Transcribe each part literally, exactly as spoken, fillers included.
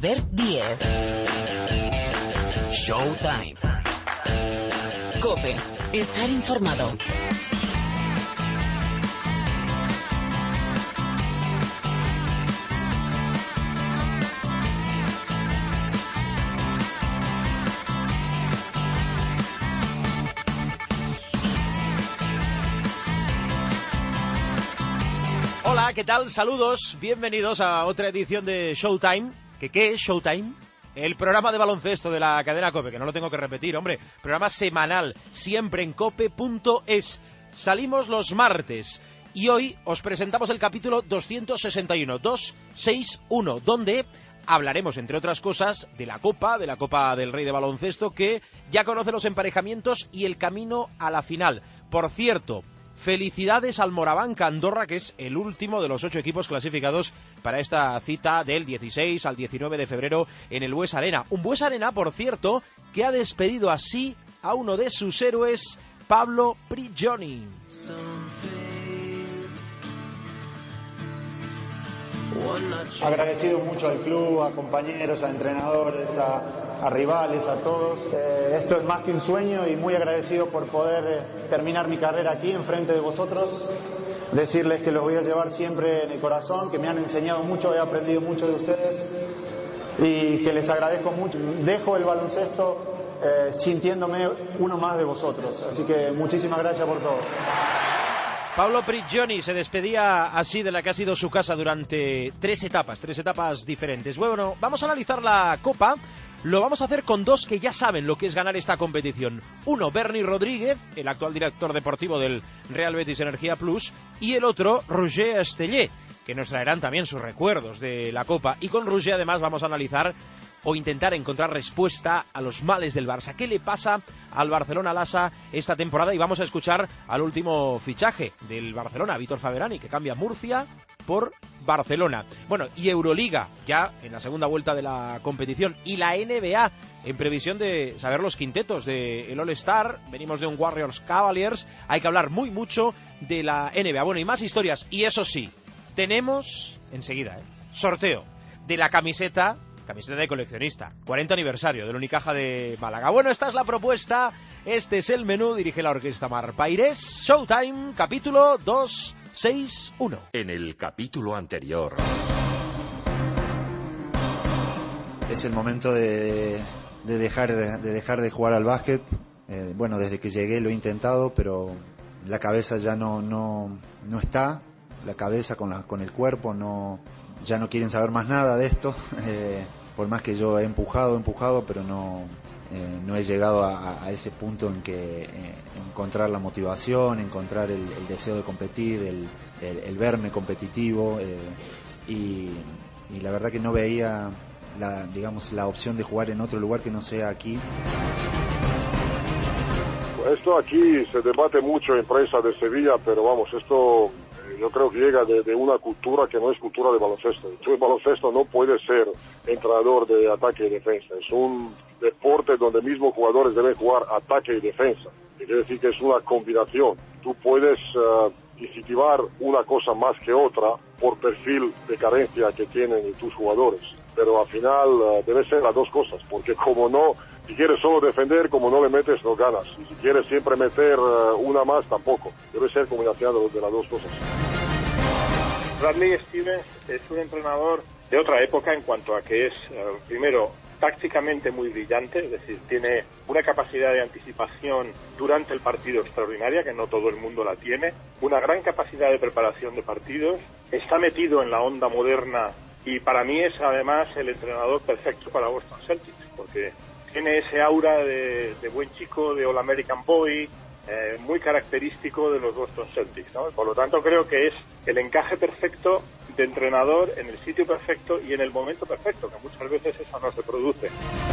Saber diez. Showtime. COPE. Estar informado. Hola, ¿qué tal? Saludos, bienvenidos a otra edición de Showtime. ¿Qué, qué es Showtime? El programa de baloncesto de la cadena COPE, que no lo tengo que repetir, hombre. Programa semanal, siempre en cope punto es. Salimos los martes y hoy os presentamos el capítulo doscientos sesenta y uno, doscientos sesenta y uno, donde hablaremos, entre otras cosas, de la Copa, de la Copa del Rey de baloncesto, que ya conoce los emparejamientos y el camino a la final. Por cierto, felicidades al Moraván Andorra, que es el último de los ocho equipos clasificados para esta cita del dieciséis al diecinueve de febrero en el Bues Arena. Un Bues Arena, por cierto, que ha despedido así a uno de sus héroes, Pablo Prigioni. Agradecido mucho al club, a compañeros, a entrenadores, a, a rivales, a todos. Eh, esto es más que un sueño y muy agradecido por poder eh, terminar mi carrera aquí enfrente de vosotros. Decirles que los voy a llevar siempre en el corazón, que me han enseñado mucho, he aprendido mucho de ustedes y que les agradezco mucho. Dejo el baloncesto eh, sintiéndome uno más de vosotros. Así que muchísimas gracias por todo. Pablo Prigioni se despedía así de la que ha sido su casa durante tres etapas, tres etapas diferentes. Bueno, vamos a analizar la Copa. Lo vamos a hacer con dos que ya saben lo que es ganar esta competición. Uno, Berni Rodríguez, el actual director deportivo del Real Betis Energía Plus, y el otro, Roger Estellé, que nos traerán también sus recuerdos de la Copa. Y con Roger además vamos a analizar o intentar encontrar respuesta a los males del Barça. ¿Qué le pasa al Barcelona Lassa esta temporada? Y vamos a escuchar al último fichaje del Barcelona, Vítor Faberani, que cambia Murcia por Barcelona. Bueno, y Euroliga, ya en la segunda vuelta de la competición, y la N B A, en previsión de saber los quintetos del All-Star. Venimos de un Warriors Cavaliers, hay que hablar muy mucho de la N B A. Bueno, y más historias, y eso sí, tenemos enseguida, ¿eh? sorteo de la camiseta Camiseta de coleccionista, cuarenta aniversario del Unicaja de Málaga. Bueno, esta es la propuesta, este es el menú, dirige la orquesta Mar Paires. Showtime, capítulo doscientos sesenta y uno. En el capítulo anterior. Es el momento de, de, dejar, de dejar de jugar al básquet. Eh, bueno, desde que llegué lo he intentado, pero la cabeza ya no, no, no está. La cabeza con, la, con el cuerpo no... ya no quieren saber más nada de esto, eh, por más que yo he empujado, empujado, pero no, eh, no he llegado a, a ese punto en que eh, encontrar la motivación, encontrar el, el deseo de competir, el, el, el verme competitivo, eh, y, y la verdad que no veía la, digamos, la opción de jugar en otro lugar que no sea aquí. Esto aquí se debate mucho en prensa de Sevilla, pero vamos, esto yo creo que llega de, de una cultura que no es cultura de baloncesto. El baloncesto no puede ser entrenador de ataque y defensa. Es un deporte donde mismos jugadores deben jugar ataque y defensa. Quiere decir que es una combinación. Tú puedes uh, incentivar una cosa más que otra por perfil de carencia que tienen tus jugadores. Pero al final uh, debe ser las dos cosas, porque como no, si quieres solo defender, como no le metes, no ganas. Y si quieres siempre meter uh, una más, tampoco. Debe ser combinación de las dos cosas. Bradley Stevens es un entrenador de otra época en cuanto a que es, uh, primero, tácticamente muy brillante, es decir, tiene una capacidad de anticipación durante el partido extraordinaria, que no todo el mundo la tiene, una gran capacidad de preparación de partidos, está metido en la onda moderna y para mí es además el entrenador perfecto para Boston Celtics, porque tiene ese aura de, de buen chico, de All American Boy, eh, muy característico de los Boston Celtics, ¿no? Por lo tanto creo que es el encaje perfecto de entrenador en el sitio perfecto y en el momento perfecto, que muchas veces eso no se produce.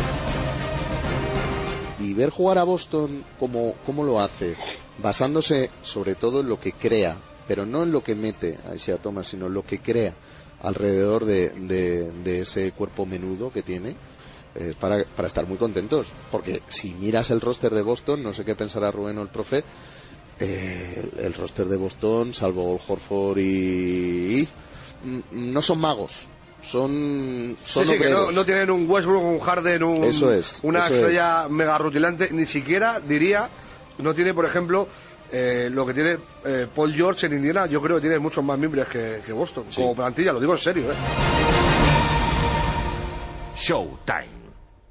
Y ver jugar a Boston como, como lo hace, basándose sobre todo en lo que crea, pero no en lo que mete a Isaiah Thomas, sino en lo que crea alrededor de, de, de ese cuerpo menudo que tiene, eh, para, para estar muy contentos. Porque si miras el roster de Boston, no sé qué pensará Rubén o el profe, eh, el, el roster de Boston, salvo Al Horford y, y no son magos, Son, son sí, sí, que no, obreros. no tienen un Westbrook, un Harden, un, Eso es, una eso estrella mega rutilante, ni siquiera diría, no tiene, por ejemplo, eh, lo que tiene eh, Paul George en Indiana. Yo creo que tiene muchos más miembros que, que Boston, Sí. como plantilla, lo digo en serio, ¿eh? Showtime.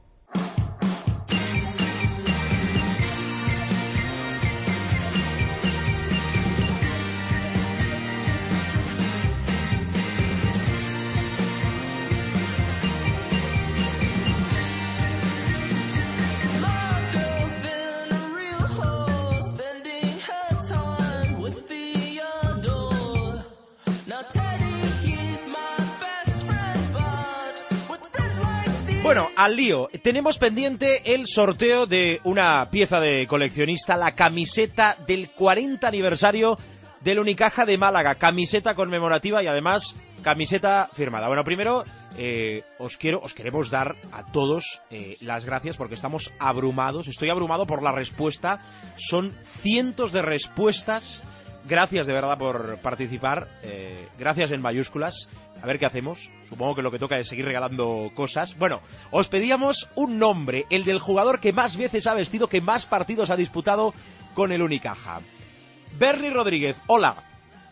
Bueno, al lío. Tenemos pendiente el sorteo de una pieza de coleccionista, la camiseta del cuarenta aniversario del Unicaja de Málaga. Camiseta conmemorativa y además camiseta firmada. Bueno, primero eh, os quiero, os queremos dar a todos eh, las gracias porque estamos abrumados. Estoy abrumado por la respuesta. Son cientos de respuestas. Gracias de verdad por participar. Eh, gracias en mayúsculas. A ver qué hacemos. Supongo que lo que toca es seguir regalando cosas. Bueno, os pedíamos un nombre, el del jugador que más veces ha vestido, que más partidos ha disputado con el Unicaja. Bernie Rodríguez, hola.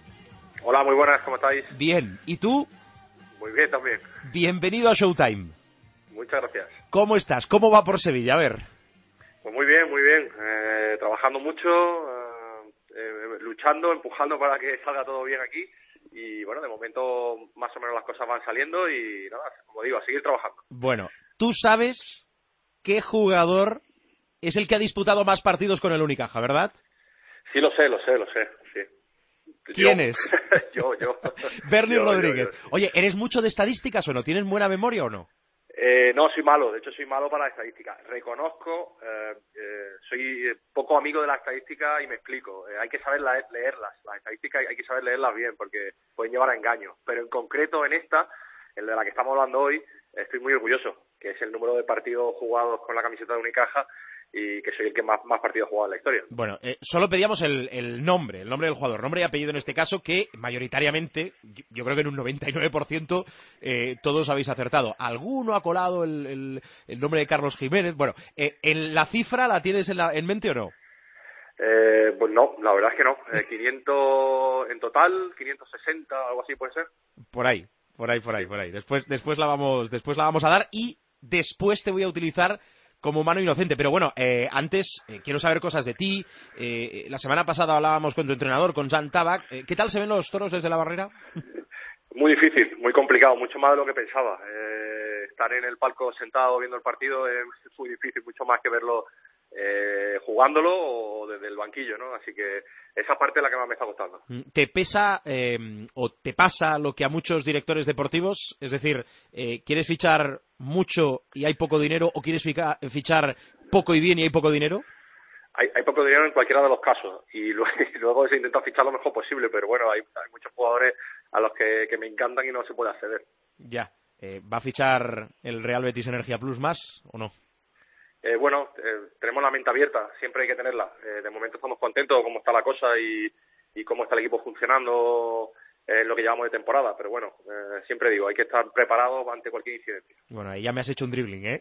Hola, muy buenas, ¿cómo estáis? Bien, ¿y tú? Muy bien también. Bienvenido a Showtime. Muchas gracias. ¿Cómo estás? ¿Cómo va por Sevilla? A ver. Pues muy bien, muy bien. Eh, trabajando mucho, eh, eh, luchando, empujando para que salga todo bien aquí. Y bueno, de momento más o menos las cosas van saliendo y nada, como digo, a seguir trabajando. Bueno, tú sabes qué jugador es el que ha disputado más partidos con el Unicaja, ¿verdad? Sí, lo sé, lo sé, lo sé, sí. ¿Quién yo. es? yo, yo. Bernie yo, Rodríguez. yo, yo, sí. Oye, ¿eres mucho de estadísticas o no? ¿Tienes buena memoria o no? Eh, no, soy malo, de hecho soy malo para la estadística. Reconozco, eh, eh, soy poco amigo de la estadística y me explico. Eh, hay que saber la, leerlas, las estadísticas hay que saber leerlas bien porque pueden llevar a engaños. Pero en concreto en esta, en de la que estamos hablando hoy, estoy muy orgulloso, que es el número de partidos jugados con la camiseta de Unicaja y que soy el que más, más partidos ha jugado en la historia. Bueno, eh, solo pedíamos el, el nombre, el nombre del jugador, nombre y apellido en este caso, que mayoritariamente, yo, yo creo que en un noventa y nueve por ciento eh, todos habéis acertado. ¿Alguno ha colado el, el, el nombre de Carlos Jiménez? Bueno, eh, ¿en la cifra la tienes en, la, en mente o no? Eh, pues no, la verdad es que no. Eh, quinientos en total, quinientos sesenta, algo así puede ser. Por ahí, por ahí, por ahí, por ahí. Después, después la vamos, después la vamos a dar y después te voy a utilizar como mano inocente. Pero bueno, eh, antes eh, quiero saber cosas de ti. Eh, la semana pasada hablábamos con tu entrenador, con Jan Tabak. Eh, ¿Qué tal se ven los toros desde la barrera? Muy difícil, muy complicado, mucho más de lo que pensaba. Eh, estar en el palco sentado viendo el partido es muy difícil, mucho más que verlo eh, jugándolo o desde el banquillo, ¿no? Así que esa parte es la que más me está costando. ¿Te pesa eh, o te pasa lo que a muchos directores deportivos? Es decir, eh, ¿quieres fichar mucho y hay poco dinero o quieres fica, fichar poco y bien y hay poco dinero? Hay, hay poco dinero en cualquiera de los casos y luego, y luego se intenta fichar lo mejor posible, pero bueno, hay, hay muchos jugadores a los que, que me encantan y no se puede acceder. Ya. Eh, ¿Va a fichar el Real Betis Energía Plus más o no? Eh, bueno, eh, tenemos la mente abierta, siempre hay que tenerla. Eh, de momento estamos contentos de cómo está la cosa y, y cómo está el equipo funcionando en lo que llevamos de temporada, pero bueno, eh, siempre digo, hay que estar preparados ante cualquier incidencia. Bueno, ahí ya me has hecho un dribbling, ¿eh?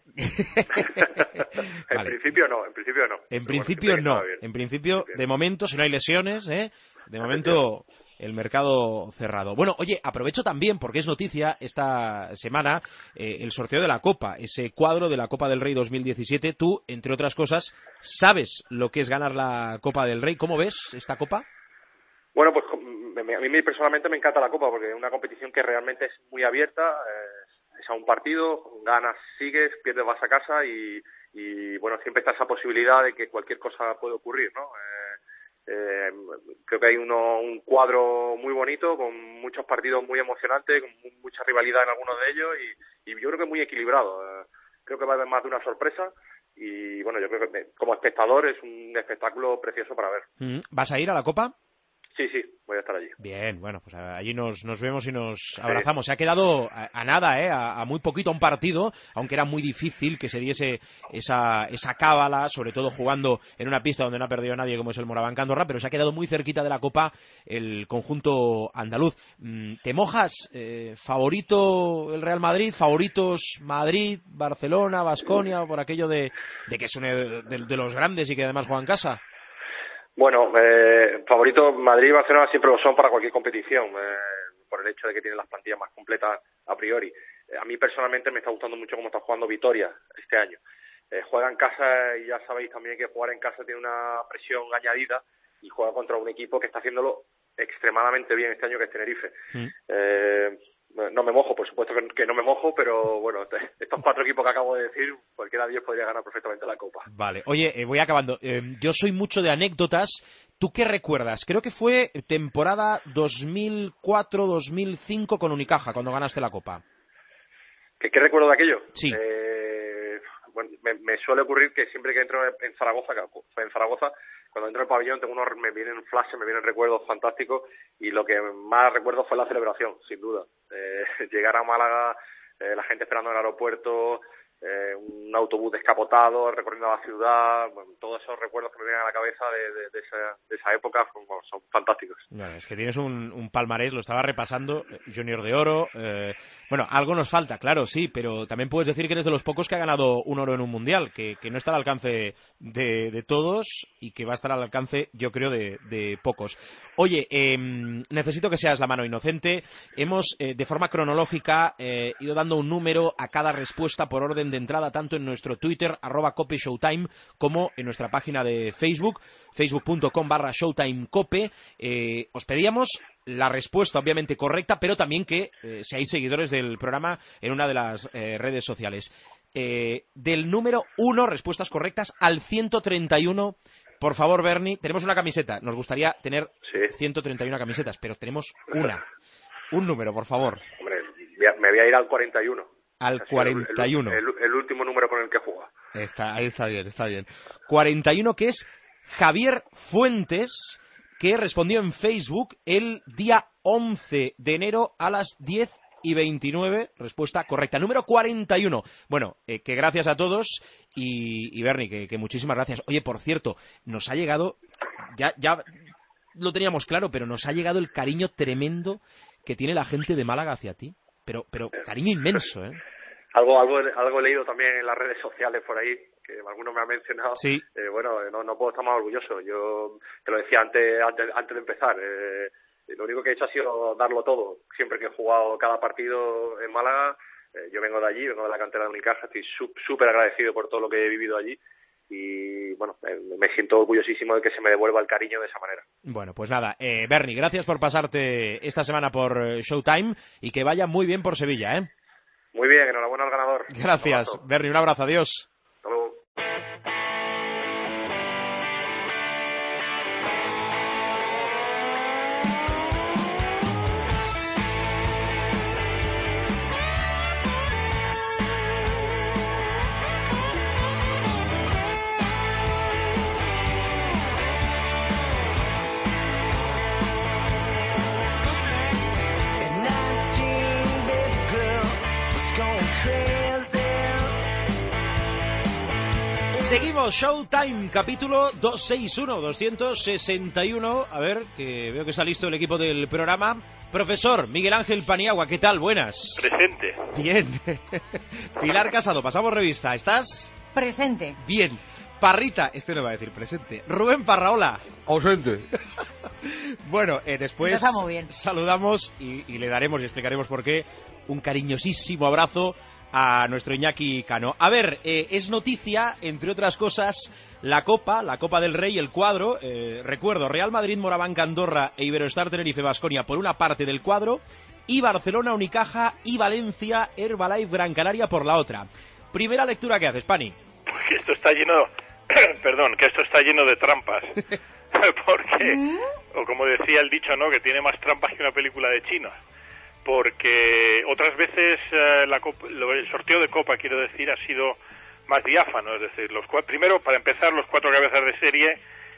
En Vale. principio no, en principio no. En Pero principio bueno, no, en principio, de momento, si no hay lesiones, ¿eh? De momento el mercado cerrado. Bueno, oye, aprovecho también, porque es noticia esta semana, eh, el sorteo de la Copa, ese cuadro de la Copa del Rey dos mil diecisiete. Tú, entre otras cosas, sabes lo que es ganar la Copa del Rey. ¿Cómo ves esta Copa? Bueno, pues a mí personalmente me encanta la Copa porque es una competición que realmente es muy abierta, eh, es a un partido, ganas, sigues, pierdes, vas a casa y, y bueno, siempre está esa posibilidad de que cualquier cosa puede ocurrir, ¿no? Eh, eh, creo que hay uno, un cuadro muy bonito, con muchos partidos muy emocionantes, con mucha rivalidad en algunos de ellos y, y yo creo que muy equilibrado. Eh, creo que va a haber más de una sorpresa y bueno, yo creo que como espectador es un espectáculo precioso para ver. ¿Vas a ir a la Copa? Sí, sí, voy a estar allí. Bien, bueno, pues allí nos, nos vemos y nos abrazamos. Se ha quedado a, a nada, ¿eh? A, a muy poquito un partido, aunque era muy difícil que se diese esa, esa cábala, sobre todo jugando en una pista donde no ha perdido nadie como es el Moraván Andorra, pero se ha quedado muy cerquita de la Copa el conjunto andaluz. ¿Te mojas? Eh, ¿Favorito el Real Madrid? ¿Favoritos Madrid, Barcelona, Baskonia, por aquello de, de que es uno de, de, de los grandes y que además juega en casa? Bueno, eh, favorito Madrid y Barcelona siempre lo son para cualquier competición, eh, por el hecho de que tienen las plantillas más completas a priori. Eh, a mí personalmente me está gustando mucho cómo está jugando Vitoria este año. Eh, juega en casa y ya sabéis también que jugar en casa tiene una presión añadida y juega contra un equipo que está haciéndolo extremadamente bien este año, que es Tenerife. Mm. Eh, no me mojo, por supuesto que, que no me mojo, pero bueno, estos cuatro equipos que acabo de decir, cualquiera de ellos podría ganar perfectamente la Copa. Vale, oye, eh, voy acabando. Eh, yo soy mucho de anécdotas. ¿Tú qué recuerdas? Creo que fue temporada dos mil cuatro dos mil cinco con Unicaja, cuando ganaste la Copa. ¿Qué, qué recuerdo de aquello? Sí. Eh, bueno, me, me suele ocurrir que siempre que entro en Zaragoza, que fue en Zaragoza, cuando entro al pabellón tengo unos, me vienen flashes, me vienen recuerdos fantásticos, y lo que más recuerdo fue la celebración, sin duda. Eh, llegar a Málaga, eh, la gente esperando en el aeropuerto, eh, un autobús descapotado, recorriendo la ciudad, bueno, todos esos recuerdos que me vienen a la cabeza de, de, de, esa, de esa época son, son fantásticos. Bueno, es que tienes un, un palmarés, lo estaba repasando, Junior de oro, eh, bueno, algo nos falta, claro, sí, pero también puedes decir que eres de los pocos que ha ganado un oro en un mundial, que, que no está al alcance de, de todos y que va a estar al alcance, yo creo, de, de pocos. Oye, eh, necesito que seas la mano inocente. Hemos, eh, de forma cronológica, eh, ido dando un número a cada respuesta por orden de entrada, tanto en nuestro Twitter, arroba Cope Showtime, como en nuestra página de Facebook, facebook punto com barra Showtime Cope. Eh, os pedíamos la respuesta obviamente correcta, pero también que eh, seáis seguidores del programa en una de las eh, redes sociales. Eh, del número uno, respuestas correctas, al ciento treinta y uno, por favor, Bernie, tenemos una camiseta. Nos gustaría tener sí. ciento treinta y uno camisetas, pero tenemos una. Un número, por favor. Hombre, me voy a ir al cuarenta y uno. Al cuarenta y uno. El, el, el último número con el que juega. Está, ahí está bien, está bien. cuarenta y uno, que es Javier Fuentes, que respondió en Facebook el día once de enero a las diez y veintinueve. Respuesta correcta. Número cuarenta y uno. Bueno, eh, que gracias a todos y, y Bernie, que, que muchísimas gracias. Oye, por cierto, nos ha llegado, ya, ya lo teníamos claro, pero nos ha llegado el cariño tremendo que tiene la gente de Málaga hacia ti. Pero, pero cariño inmenso, ¿eh? Algo, algo, algo he leído también en las redes sociales por ahí, que alguno me ha mencionado. Sí. Eh, bueno, no, no puedo estar más orgulloso. Yo te lo decía antes, antes, antes de empezar. Eh, lo único que he hecho ha sido darlo todo. Siempre que he jugado cada partido en Málaga, eh, yo vengo de allí, vengo de la cantera de Unicaja, estoy súper agradecido por todo lo que he vivido allí. Y bueno, me siento orgullosísimo de que se me devuelva el cariño de esa manera. Bueno, pues nada, eh, Bernie, gracias por pasarte esta semana por Showtime y que vaya muy bien por Sevilla, ¿eh? Muy bien, enhorabuena al ganador. Gracias, Bernie, un abrazo, adiós. Hasta luego. Seguimos, Showtime, capítulo doscientos sesenta y uno, doscientos sesenta y uno. A ver, que veo que está listo el equipo del programa. Profesor Miguel Ángel Paniagua, ¿qué tal? Buenas. Presente. Bien. Pilar Casado, pasamos revista. ¿Estás? Presente. Bien. Parrita, este no va a decir presente. Rubén Parraola. Ausente. Bueno, eh, después está muy bien. saludamos y, y le daremos y explicaremos por qué un cariñosísimo abrazo a nuestro Iñaki Cano. A ver, eh, es noticia, entre otras cosas, la Copa, la Copa del Rey, el cuadro. Eh, recuerdo, Real Madrid, Moraván Andorra e Iberostar Tenerife Baskonia por una parte del cuadro y Barcelona, Unicaja y Valencia, Herbalife Gran Canaria por la otra. Primera lectura que haces, Pani. Pues que esto está lleno, perdón, que esto está lleno de trampas. Porque, o como decía el dicho, ¿no?, que tiene más trampas que una película de chinos. Porque otras veces eh, la copa, el sorteo de Copa, quiero decir, ha sido más diáfano. Es decir, los cuatro, primero, para empezar, los cuatro cabezas de serie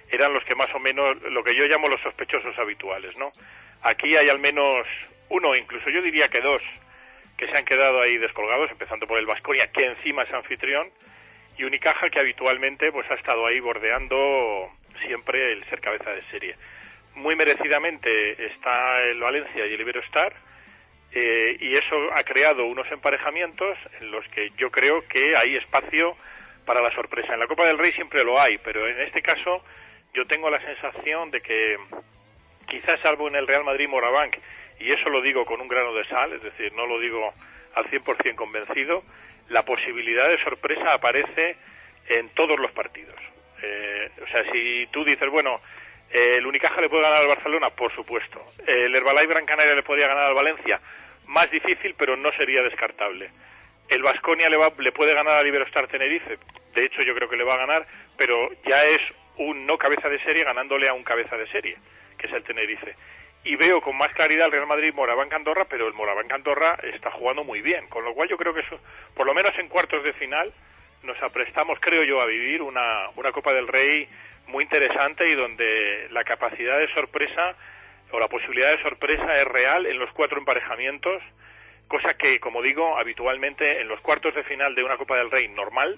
eran los que más o menos, lo que yo llamo los sospechosos habituales, ¿no? Aquí hay al menos uno, incluso yo diría que dos, que se han quedado ahí descolgados, empezando por el Baskonia, que encima es anfitrión, y Unicaja, que habitualmente pues ha estado ahí bordeando siempre el ser cabeza de serie. Muy merecidamente está el Valencia y el Iberostar, eh, y eso ha creado unos emparejamientos en los que yo creo que hay espacio para la sorpresa. En la Copa del Rey siempre lo hay, pero en este caso yo tengo la sensación de que quizás salvo en el Real Madrid-Morabanc, y eso lo digo con un grano de sal, es decir, no lo digo al cien por cien convencido, la posibilidad de sorpresa aparece en todos los partidos. Eh, o sea, si tú dices, bueno, eh, el Unicaja le puede ganar al Barcelona, por supuesto. Eh, el Herbalife Gran Canaria le podría ganar al Valencia, más difícil, pero no sería descartable. El Baskonia le, va, le puede ganar al Iberostar Tenerife, de hecho yo creo que le va a ganar, pero ya es un no cabeza de serie ganándole a un cabeza de serie, que es el Tenerife. Y veo con más claridad el Real Madrid Morabanc Andorra, pero el Morabanc Andorra está jugando muy bien, con lo cual yo creo que eso, por lo menos en cuartos de final nos aprestamos, creo yo, a vivir una, una Copa del Rey muy interesante y donde la capacidad de sorpresa o la posibilidad de sorpresa es real en los cuatro emparejamientos, cosa que, como digo, habitualmente en los cuartos de final de una Copa del Rey normal,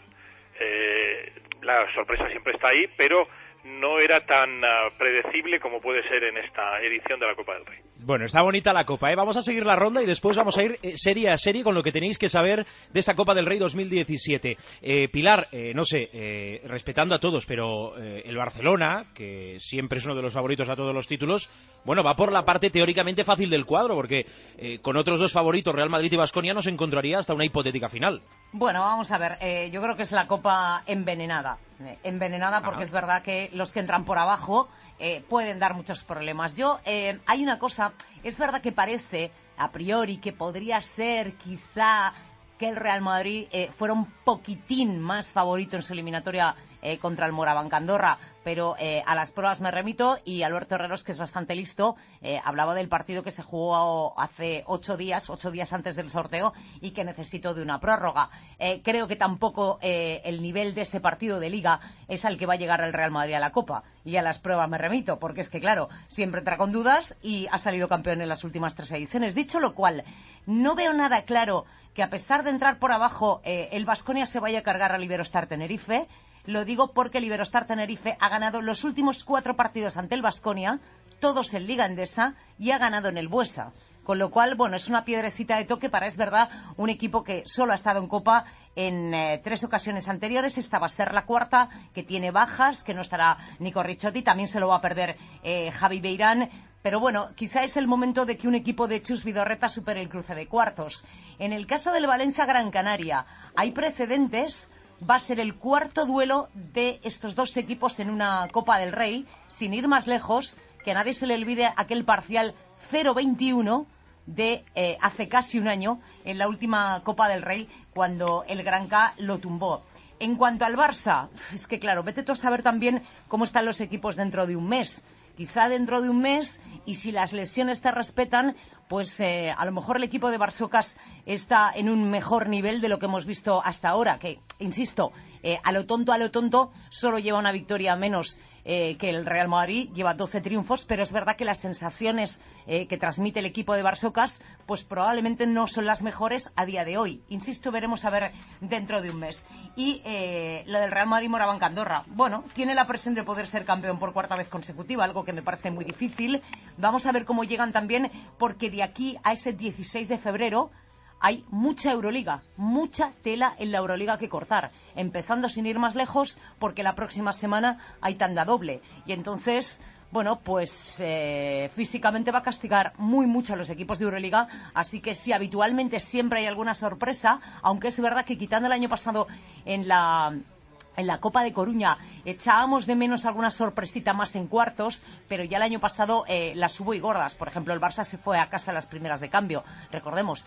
eh, la sorpresa siempre está ahí, pero no era tan uh, predecible como puede ser en esta edición de la Copa del Rey. Bueno, está bonita la Copa, ¿eh? Vamos a seguir la ronda y después vamos a ir eh, serie a serie con lo que tenéis que saber de esta Copa del Rey dos mil diecisiete. Eh, Pilar, eh, no sé, eh, respetando a todos, pero eh, el Barcelona, que siempre es uno de los favoritos a todos los títulos, bueno, va por la parte teóricamente fácil del cuadro, porque eh, con otros dos favoritos, Real Madrid y Baskonia, nos encontraría hasta una hipotética final. Bueno, vamos a ver, eh, yo creo que es la Copa envenenada, eh, envenenada porque Ajá. Es verdad que los que entran por abajo eh, pueden dar muchos problemas. Yo, eh, hay una cosa, es verdad que parece a priori que podría ser quizá que el Real Madrid eh, fuera un poquitín más favorito en su eliminatoria eh, contra el Morabanc Andorra, pero eh, a las pruebas me remito y Alberto Herreros, que es bastante listo, eh, hablaba del partido que se jugó hace ocho días, ocho días antes del sorteo y que necesitó de una prórroga. Eh, creo que tampoco eh, el nivel de ese partido de Liga es al que va a llegar el Real Madrid a la Copa, y a las pruebas me remito, porque es que claro, siempre entra con dudas y ha salido campeón en las últimas tres ediciones. Dicho lo cual, no veo nada claro que a pesar de entrar por abajo eh, el Baskonia se vaya a cargar al Iberostar Tenerife. Lo digo porque el Iberostar Tenerife ha ganado los últimos cuatro partidos ante el Baskonia, todos en Liga Endesa, y ha ganado en el Buesa. Con lo cual, bueno, es una piedrecita de toque para, es verdad, un equipo que solo ha estado en Copa en eh, tres ocasiones anteriores. Esta va a ser la cuarta, que tiene bajas, que no estará Nico Ricciotti, también se lo va a perder eh, Javi Beirán. Pero bueno, quizá es el momento de que un equipo de Chus Vidorreta supere el cruce de cuartos. En el caso del Valencia Gran Canaria, hay precedentes. Va a ser el cuarto duelo de estos dos equipos en una Copa del Rey, sin ir más lejos, que a nadie se le olvide aquel parcial cero veintiuno de eh, hace casi un año, en la última Copa del Rey, cuando el Granca lo tumbó. En cuanto al Barça, es que claro, vete tú a saber también cómo están los equipos dentro de un mes. Quizá dentro de un mes, y si las lesiones te respetan, pues eh, a lo mejor el equipo de Barsocas está en un mejor nivel de lo que hemos visto hasta ahora, que, insisto, eh, a lo tonto, a lo tonto, solo lleva una victoria menos eh, que el Real Madrid, lleva doce triunfos, pero es verdad que las sensaciones eh, que transmite el equipo de Barsocas, pues probablemente no son las mejores a día de hoy. Insisto, veremos a ver dentro de un mes. Y eh, lo del Real Madrid Morabanc Andorra, bueno, tiene la presión de poder ser campeón por cuarta vez consecutiva, algo que me parece muy difícil. Vamos a ver cómo llegan también, porque de aquí a ese dieciséis de febrero hay mucha Euroliga, mucha tela en la Euroliga que cortar, empezando sin ir más lejos, porque la próxima semana hay tanda doble, y entonces, bueno, pues eh, físicamente va a castigar muy mucho a los equipos de Euroliga, así que sí, habitualmente siempre hay alguna sorpresa, aunque es verdad que quitando el año pasado en la... En la Copa de Coruña echábamos de menos alguna sorpresita más en cuartos, pero ya el año pasado eh, las hubo y gordas. Por ejemplo, el Barça se fue a casa a las primeras de cambio, recordemos.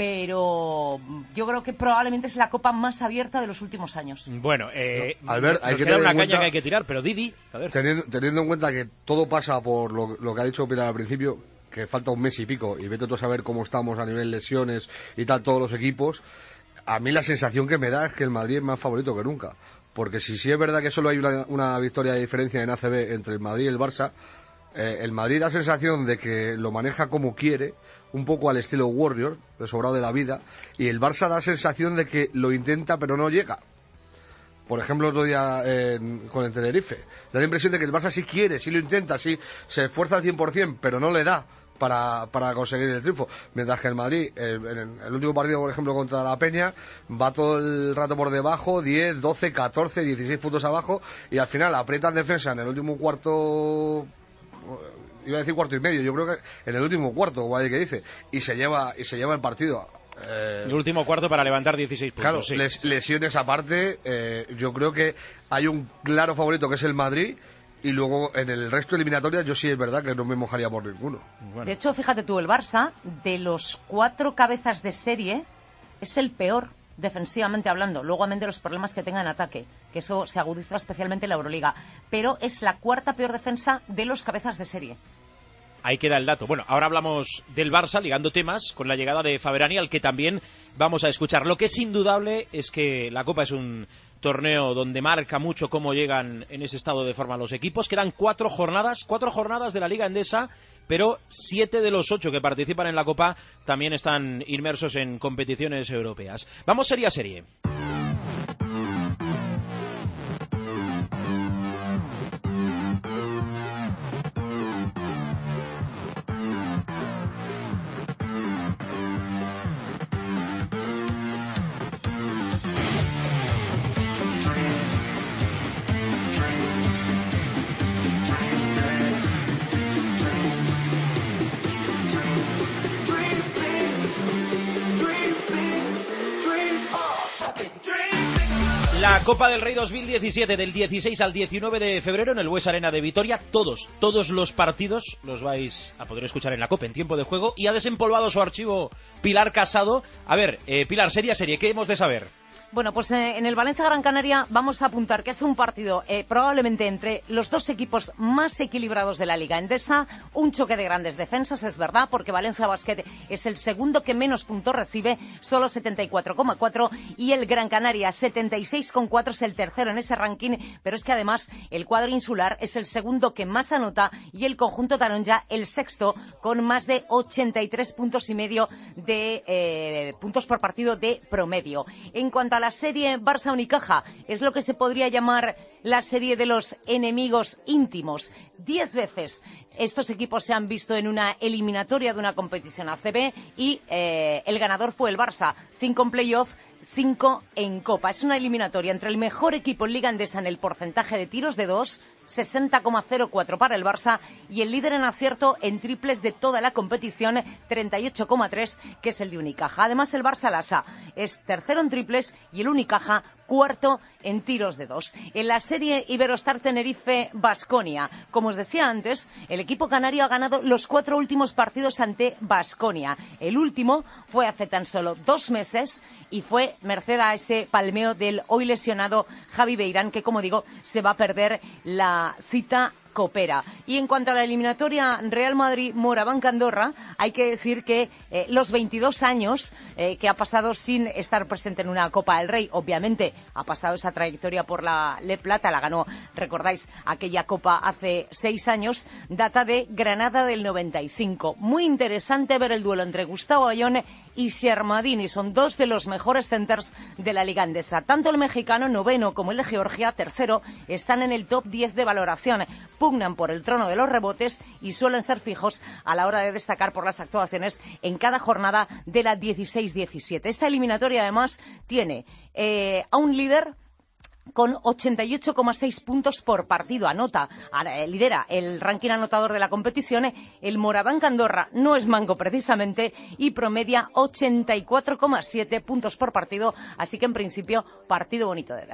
Pero yo creo que probablemente es la Copa más abierta de los últimos años. Bueno, eh, no, Albert, hay nos que queda tener una en caña cuenta, que hay que tirar, pero Didi, a ver. Teniendo, teniendo en cuenta que todo pasa por lo, lo que ha dicho Pilar al principio, que falta un mes y pico, y vete tú a saber cómo estamos a nivel lesiones y tal, todos los equipos. A mí la sensación que me da es que el Madrid es más favorito que nunca, porque si sí es verdad que solo hay una, una victoria de diferencia en A C B entre el Madrid y el Barça, eh, el Madrid da sensación de que lo maneja como quiere, un poco al estilo Warriors, de sobrado de la vida, y el Barça da sensación de que lo intenta pero no llega. Por ejemplo, otro día eh, con el Tenerife, da la impresión de que el Barça sí quiere, sí lo intenta, sí se esfuerza al cien por cien, pero no le da para, para conseguir el triunfo, mientras que el Madrid, eh, en el último partido, por ejemplo, contra la Peña, va todo el rato por debajo, diez, doce, catorce, dieciséis puntos abajo, y al final aprieta en defensa en el último cuarto, iba a decir cuarto y medio, yo creo que en el último cuarto, guay que dice, y se lleva y se lleva el partido. Eh, el último cuarto para levantar dieciséis puntos. Claro, sí. les, lesiones aparte, eh, yo creo que hay un claro favorito que es el Madrid, y luego en el resto de eliminatorias yo sí es verdad que no me mojaría por ninguno. Bueno. De hecho, fíjate tú, el Barça, de los cuatro cabezas de serie, es el peor defensivamente hablando, luego amén de los problemas que tenga en ataque, que eso se agudiza especialmente en la Euroliga, pero es la cuarta peor defensa de los cabezas de serie. Ahí queda el dato. Bueno, ahora hablamos del Barça, ligando temas con la llegada de Faberani, al que también vamos a escuchar. Lo que es indudable es que la Copa es un torneo donde marca mucho cómo llegan en ese estado de forma los equipos. Quedan cuatro jornadas, cuatro jornadas de la Liga Endesa, pero siete de los ocho que participan en la Copa también están inmersos en competiciones europeas. Vamos serie a serie. La Copa del Rey dos mil diecisiete, del dieciséis al diecinueve de febrero en el Bues Arena de Vitoria. Todos, todos los partidos los vais a poder escuchar en la Copa en tiempo de juego. Y ha desempolvado su archivo Pilar Casado. A ver, eh, Pilar, serie a serie, ¿qué hemos de saber? Bueno, pues eh, en el Valencia-Gran Canaria vamos a apuntar que es un partido eh, probablemente entre los dos equipos más equilibrados de la Liga Endesa, un choque de grandes defensas, es verdad, porque Valencia Basket es el segundo que menos puntos recibe, solo setenta y cuatro coma cuatro, y el Gran Canaria setenta y seis coma cuatro es el tercero en ese ranking, pero es que además el cuadro insular es el segundo que más anota y el conjunto taronja el sexto con más de ochenta y tres puntos y medio de eh, puntos por partido de promedio. En cuanto a la serie Barça-Unicaja, es lo que se podría llamar la serie de los enemigos íntimos. Diez veces estos equipos se han visto en una eliminatoria de una competición A C B y eh, el ganador fue el Barça, cinco en playoff, cinco en Copa. Es una eliminatoria entre el mejor equipo en Liga Endesa en el porcentaje de tiros de dos, sesenta coma cero cuatro para el Barça, y el líder en acierto en triples de toda la competición, treinta y ocho coma tres, que es el de Unicaja. Además, el Barça Lasa es tercero en triples y el Unicaja cuarto en tiros de dos. En la serie Iberostar Tenerife-Baskonia, como os decía antes, el equipo canario ha ganado los cuatro últimos partidos ante Baskonia. El último fue hace tan solo dos meses y fue merced a ese palmeo del hoy lesionado Javi Beirán, que, como digo, se va a perder la cita Copera. Y en cuanto a la eliminatoria Real Madrid-Moraván Andorra, hay que decir que eh, los veintidós años eh, que ha pasado sin estar presente en una Copa del Rey, obviamente ha pasado esa trayectoria por la Le Plata, la ganó, recordáis, aquella Copa hace seis años, data de Granada del noventa y cinco. Muy interesante ver el duelo entre Gustavo Ayón y Shermadini, son dos de los mejores centers de la Liga Endesa. Tanto el mexicano, noveno, como el de Georgia, tercero, están en el top diez de valoración. Pugnan por el trono de los rebotes y suelen ser fijos a la hora de destacar por las actuaciones en cada jornada de la dieciséis diecisiete. Esta eliminatoria, además, tiene eh, a un líder con ochenta y ocho coma seis puntos por partido. Anota, lidera el ranking anotador de la competición. El Moraván Andorra no es manco precisamente y promedia ochenta y cuatro coma siete puntos por partido. Así que, en principio, partido bonito de ver.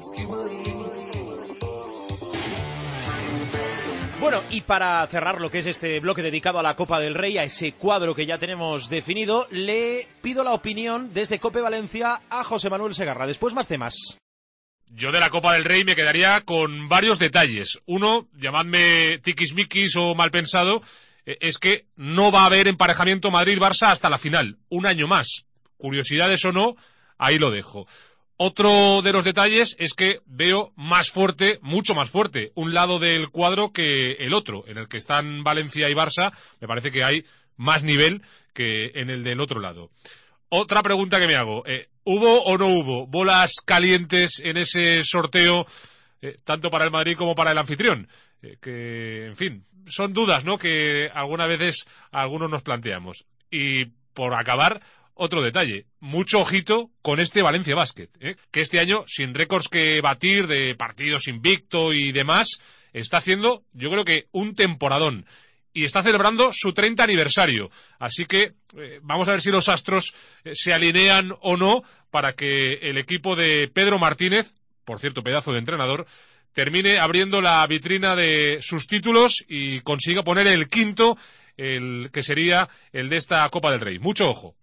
Bueno, y para cerrar lo que es este bloque dedicado a la Copa del Rey, a ese cuadro que ya tenemos definido, le pido la opinión desde COPE Valencia a José Manuel Segarra. Después más temas. Yo de la Copa del Rey me quedaría con varios detalles. Uno, llamadme tiquismiquis o mal pensado, es que no va a haber emparejamiento Madrid-Barça hasta la final, un año más. Curiosidades o no, ahí lo dejo. Otro de los detalles es que veo más fuerte, mucho más fuerte, un lado del cuadro que el otro, en el que están Valencia y Barça. Me parece que hay más nivel que en el del otro lado. Otra pregunta que me hago, eh, ¿hubo o no hubo bolas calientes en ese sorteo, eh, tanto para el Madrid como para el anfitrión? Eh, que, en fin, son dudas, ¿no?, que algunas veces algunos nos planteamos. Y por acabar, otro detalle, mucho ojito con este Valencia Basket, ¿eh? que este año, sin récords que batir de partidos invicto y demás, está haciendo, yo creo que un temporadón. Y está celebrando su treinta aniversario. Así que eh, vamos a ver si los astros eh, se alinean o no para que el equipo de Pedro Martínez, por cierto, pedazo de entrenador, termine abriendo la vitrina de sus títulos y consiga poner el quinto, el que sería el de esta Copa del Rey. Mucho ojo.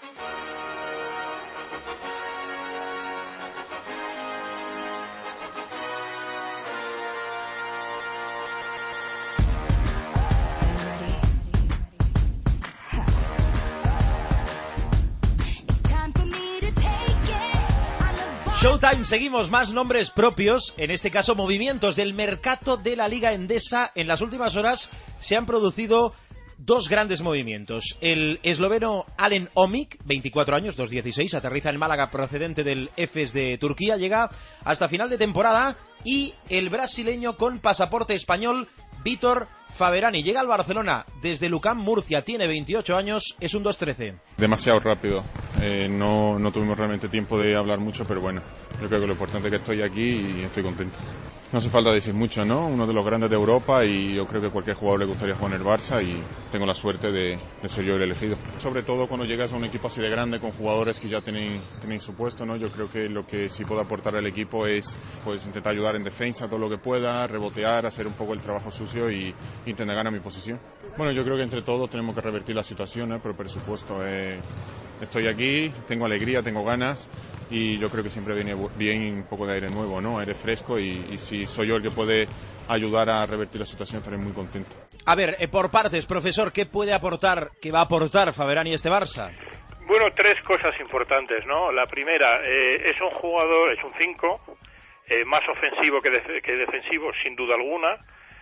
Showtime, seguimos, más nombres propios, en este caso movimientos del mercado de la Liga Endesa. En las últimas horas se han producido dos grandes movimientos. El esloveno Alen Omic, veinticuatro años, dos dieciséis, aterriza en Málaga procedente del Efes de Turquía, llega hasta final de temporada, y el brasileño con pasaporte español, Vítor Faberani, llega al Barcelona desde Lucán, Murcia, tiene veintiocho años, es un dos trece. Demasiado rápido, eh, no, no tuvimos realmente tiempo de hablar mucho, pero bueno, yo creo que lo importante es que estoy aquí y estoy contento. No hace falta decir mucho, ¿no? Uno de los grandes de Europa, y yo creo que a cualquier jugador le gustaría jugar en el Barça, y tengo la suerte de, de ser yo el elegido. Sobre todo cuando llegas a un equipo así de grande con jugadores que ya tienen, tienen su puesto, ¿no? Yo creo que lo que sí puedo aportar al equipo es pues intentar ayudar en defensa todo lo que pueda, rebotear, hacer un poco el trabajo sucio y intentar ganar mi posición. Bueno, yo creo que entre todos tenemos que revertir la situación, ¿eh? Pero por supuesto, eh, estoy aquí, tengo alegría, tengo ganas, y yo creo que siempre viene bien un poco de aire nuevo, ¿no? Aire fresco, y, y si soy yo el que puede ayudar a revertir la situación, estaré muy contento. A ver, eh, por partes, profesor, ¿qué puede aportar, qué va a aportar Faberani a este Barça? Bueno, tres cosas importantes, ¿no? La primera, eh, es un jugador, es un cinco, eh, más ofensivo que, def- que defensivo, sin duda alguna,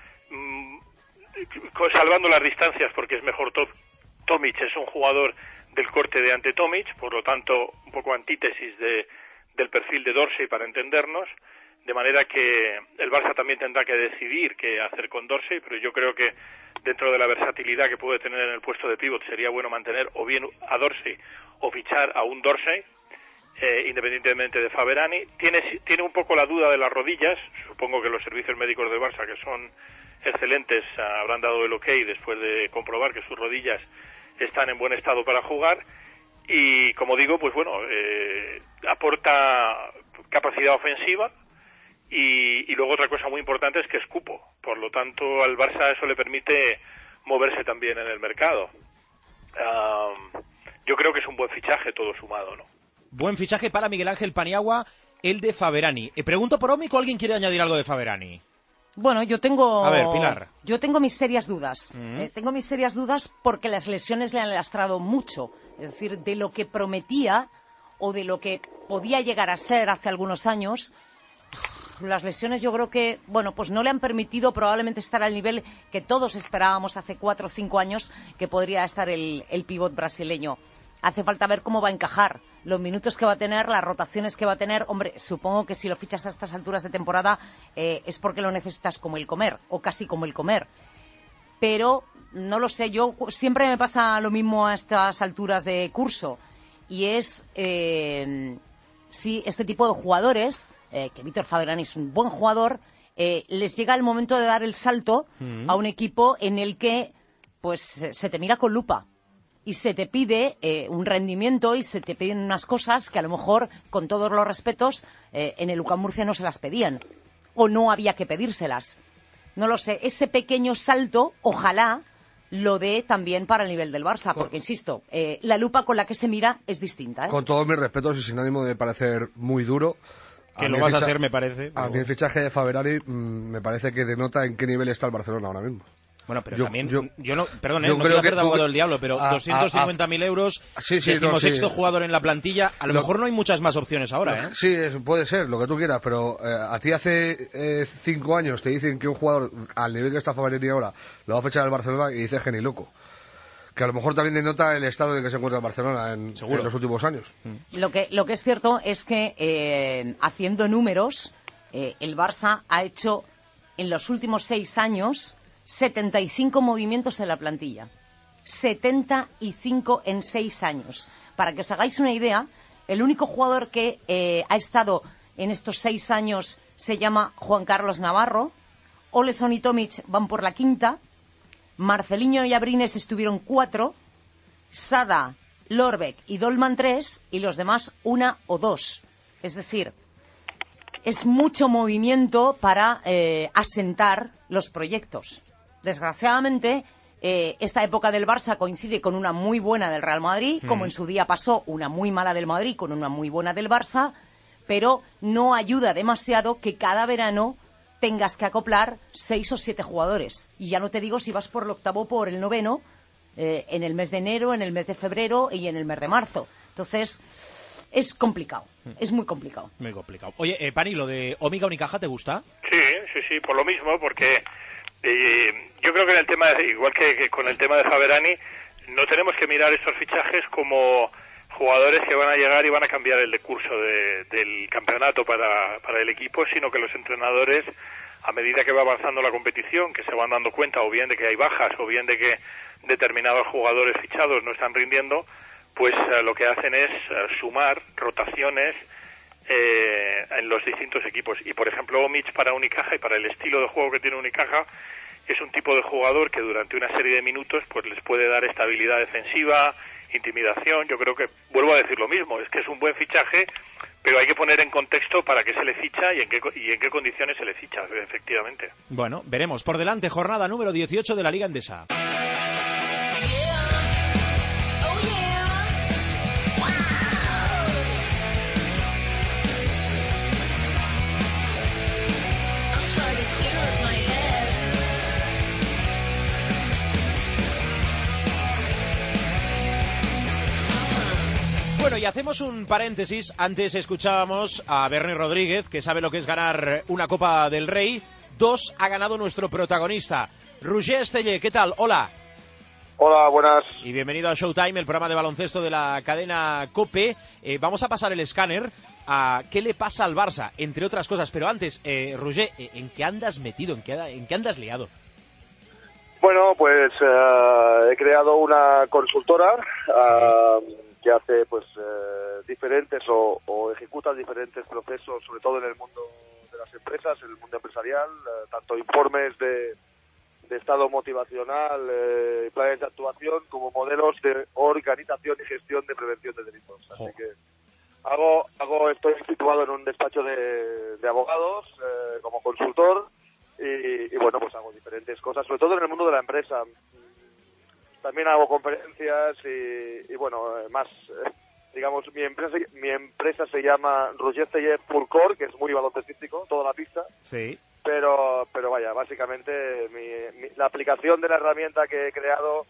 mm, salvando las distancias, porque es mejor to- Tomic, es un jugador del corte de Ante Tomic, por lo tanto, un poco antítesis de, del perfil de Dorsey, para entendernos, de manera que el Barça también tendrá que decidir qué hacer con Dorsey, pero yo creo que dentro de la versatilidad que puede tener en el puesto de pívot, sería bueno mantener o bien a Dorsey o fichar a un Dorsey, eh, independientemente de Faberani. Tiene, tiene un poco la duda de las rodillas, supongo que los servicios médicos del Barça, que son excelentes, habrán dado el ok después de comprobar que sus rodillas están en buen estado para jugar, y como digo, pues bueno, eh, aporta capacidad ofensiva, y, y luego otra cosa muy importante es que es cupo, por lo tanto al Barça eso le permite moverse también en el mercado. Um, yo creo que es un buen fichaje todo sumado, ¿no? Buen fichaje para Miguel Ángel Paniagua, el de Faberani. Eh, pregunto por Omic, ¿o alguien quiere añadir algo de Faberani? Bueno, yo tengo... A ver, Pilar. Yo tengo mis serias dudas. Mm. Eh, tengo mis serias dudas porque las lesiones le han lastrado mucho. Es decir, de lo que prometía o de lo que podía llegar a ser hace algunos años, las lesiones yo creo que, bueno, pues no le han permitido probablemente estar al nivel que todos esperábamos hace cuatro o cinco años que podría estar el, el pívot brasileño. Hace falta ver cómo va a encajar, los minutos que va a tener, las rotaciones que va a tener. Hombre, supongo que si lo fichas a estas alturas de temporada eh, es porque lo necesitas como el comer, o casi como el comer. Pero, no lo sé, yo siempre me pasa lo mismo a estas alturas de curso. Y es, eh, si este tipo de jugadores, eh, que Vítor Faberani es un buen jugador, eh, les llega el momento de dar el salto mm. a un equipo en el que pues se te mira con lupa. Y se te pide eh, un rendimiento y se te piden unas cosas que a lo mejor, con todos los respetos, eh, en el UCAM Murcia no se las pedían. O no había que pedírselas. No lo sé. Ese pequeño salto, ojalá, lo dé también para el nivel del Barça. Porque, insisto, eh, la lupa con la que se mira es distinta, ¿eh? Con todos mis respetos y sin ánimo de parecer muy duro... Que lo vas ficha... a hacer, me parece. A mí el fichaje de Faberani mmm, me parece que denota en qué nivel está el Barcelona ahora mismo. Bueno, pero yo, también, yo, yo no, perdón, eh, yo no creo quiero hacer que de abogado del diablo, pero a, doscientos cincuenta mil euros, sí, sí, decimosexto no, sí. jugador en la plantilla, a lo, lo mejor no hay muchas más opciones ahora, no, ¿eh? Sí, es, puede ser, lo que tú quieras, pero eh, a ti hace eh, cinco años te dicen que un jugador, al nivel que está Fabiani ahora, lo va a fechar el Barcelona y dices que ni loco. Que a lo mejor también denota el estado en el que se encuentra el Barcelona en, en los últimos años. Lo que, lo que es cierto es que, eh, haciendo números, eh, el Barça ha hecho en los últimos seis años setenta y cinco movimientos en la plantilla. setenta y cinco en seis años. Para que os hagáis una idea, el único jugador que eh, ha estado en estos seis años se llama Juan Carlos Navarro. Oleson y Tomic van por la quinta. Marcelinho y Abrines estuvieron cuatro. Sada, Lorbeck y Dolman tres. Y los demás una o dos. Es decir, es mucho movimiento para eh, asentar los proyectos. Desgraciadamente, eh, esta época del Barça coincide con una muy buena del Real Madrid, mm. como en su día pasó una muy mala del Madrid con una muy buena del Barça, pero no ayuda demasiado que cada verano tengas que acoplar seis o siete jugadores. Y ya no te digo si vas por el octavo o por el noveno, eh, en el mes de enero, en el mes de febrero y en el mes de marzo. Entonces, es complicado, es muy complicado. Muy complicado. Oye, eh, Pani, ¿lo de Omega Unicaja te gusta? Sí, sí, sí, por lo mismo, porque... Eh, yo creo que en el tema, igual que, que con el tema de Faberani, no tenemos que mirar estos fichajes como jugadores que van a llegar y van a cambiar el decurso de, del campeonato para, para el equipo, sino que los entrenadores, a medida que va avanzando la competición, que se van dando cuenta o bien de que hay bajas o bien de que determinados jugadores fichados no están rindiendo, pues eh, lo que hacen es eh, sumar rotaciones Eh, en los distintos equipos. Y por ejemplo, Omic para Unicaja y para el estilo de juego que tiene Unicaja es un tipo de jugador que durante una serie de minutos pues les puede dar estabilidad defensiva, intimidación. Yo creo que, vuelvo a decir lo mismo, es que es un buen fichaje, pero hay que poner en contexto para qué se le ficha y en qué, y en qué condiciones se le ficha, efectivamente. Bueno, veremos. Por delante, jornada número dieciocho de la Liga Endesa. Bueno, y hacemos un paréntesis. Antes escuchábamos a Bernie Rodríguez, que sabe lo que es ganar una Copa del Rey. Dos ha ganado nuestro protagonista, Roger Estellé. ¿Qué tal? Hola. Hola, buenas. Y bienvenido a Showtime, el programa de baloncesto de la cadena COPE. Eh, vamos a pasar el escáner a qué le pasa al Barça, entre otras cosas. Pero antes, eh, Roger, ¿en qué andas metido? ¿En qué, en qué andas liado? Bueno, pues uh, he creado una consultora uh, que hace pues uh, diferentes o, o ejecuta diferentes procesos, sobre todo en el mundo de las empresas, en el mundo empresarial, uh, tanto informes de, de estado motivacional, eh, planes de actuación, como modelos de organización y gestión de prevención de delitos. Así que hago, hago, estoy situado en un despacho de, de abogados eh, como consultor. Y, y bueno, pues hago diferentes cosas, sobre todo en el mundo de la empresa. También hago conferencias y, y bueno, más, eh, digamos, mi empresa mi empresa se llama Roger Estellé Full Core, que es muy baloncestístico, toda la pista. Sí. Pero, pero vaya, básicamente mi, mi, la aplicación de la herramienta que he creado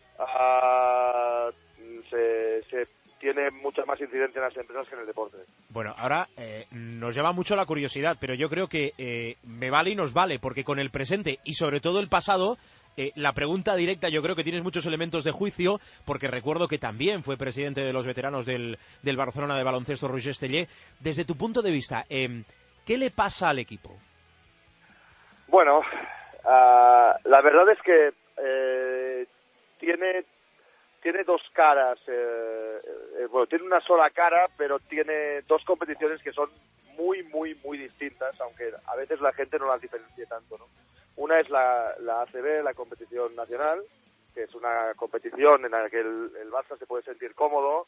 uh, se, se tiene mucha más incidencia en las empresas que en el deporte. Bueno, ahora eh, nos llama mucho la curiosidad, pero yo creo que eh, me vale y nos vale, porque con el presente y sobre todo el pasado, eh, la pregunta directa, yo creo que tienes muchos elementos de juicio, porque recuerdo que también fue presidente de los veteranos del, del Barcelona de baloncesto, Roger Estellé. Desde tu punto de vista, eh, ¿qué le pasa al equipo? Bueno, uh, la verdad es que eh, tiene... Tiene dos caras, eh, eh, bueno, tiene una sola cara, pero tiene dos competiciones que son muy, muy, muy distintas, aunque a veces la gente no las diferencie tanto, ¿no? Una es la, la A C B, la competición nacional, que es una competición en la que el, el Barça se puede sentir cómodo,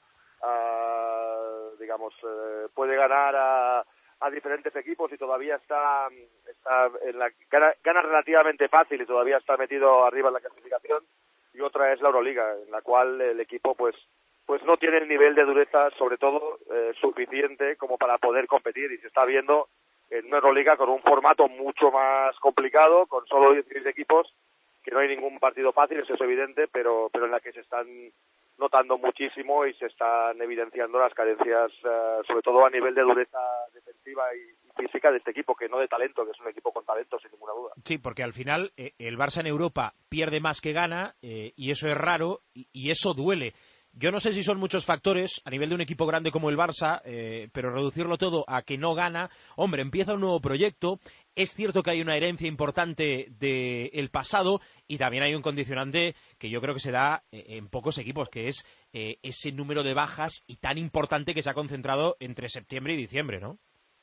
uh, digamos, uh, puede ganar a, a diferentes equipos y todavía está, está en la gana, gana relativamente fácil y todavía está metido arriba en la clasificación. Y otra es la Euroliga, en la cual el equipo pues pues no tiene el nivel de dureza, sobre todo, eh, suficiente como para poder competir. Y se está viendo en una Euroliga con un formato mucho más complicado, con solo dieciséis equipos, que no hay ningún partido fácil, eso es evidente, pero, pero en la que se están notando muchísimo y se están evidenciando las carencias, uh, sobre todo a nivel de dureza defensiva y, y física de este equipo, que no de talento, que es un equipo con talento, sin ninguna duda. Sí, porque al final eh, el Barça en Europa pierde más que gana, eh, y eso es raro, y, y eso duele. Yo no sé si son muchos factores a nivel de un equipo grande como el Barça, eh, pero reducirlo todo a que no gana, hombre, empieza un nuevo proyecto, es cierto que hay una herencia importante del pasado y también hay un condicionante que yo creo que se da eh, en pocos equipos, que es eh, ese número de bajas y tan importante que se ha concentrado entre septiembre y diciembre, ¿no?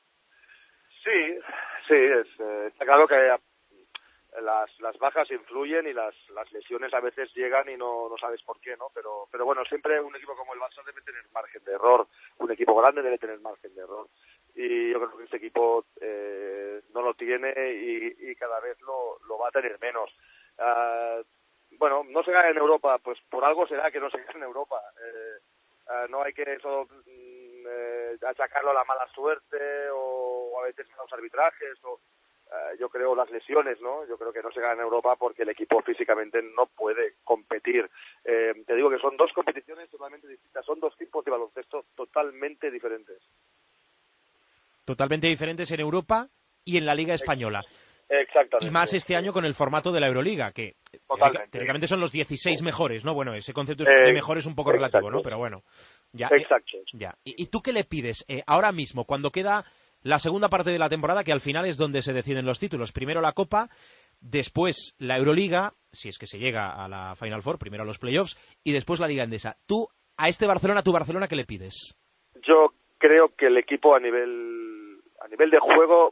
Sí, sí, es, eh, está claro que las, las bajas influyen y las, las lesiones a veces llegan y no, no sabes por qué, ¿no? Pero, pero bueno, siempre un equipo como el Barça debe tener margen de error, un equipo grande debe tener margen de error, y yo creo que este equipo eh, no lo tiene y, y cada vez lo, lo va a tener menos. Uh, bueno, no se gana en Europa, pues por algo será que no se gana en Europa. Eh, uh, no hay que eso eh, achacarlo a la mala suerte o, o a veces a los arbitrajes o Uh, yo creo las lesiones, ¿no? Yo creo que no se gana en Europa porque el equipo físicamente no puede competir. Eh, te digo que son dos competiciones totalmente distintas, son dos tipos de baloncesto totalmente diferentes. Totalmente diferentes en Europa y en la Liga Española. Exactamente. Y más este año con el formato de la Euroliga, que Totalmente. teóricamente son los dieciséis mejores, ¿no? Bueno, ese concepto de mejor es un poco exacto. relativo, ¿no? Pero bueno. Ya, Exacto. Eh, ya. ¿Y, ¿Y tú qué le pides eh, ahora mismo, cuando queda la segunda parte de la temporada, que al final es donde se deciden los títulos? Primero la Copa, después la Euroliga, si es que se llega a la Final Four, primero los playoffs, y después la Liga Endesa. Tú, a este Barcelona, tu Barcelona, ¿qué le pides? Yo creo que el equipo a nivel a nivel de juego,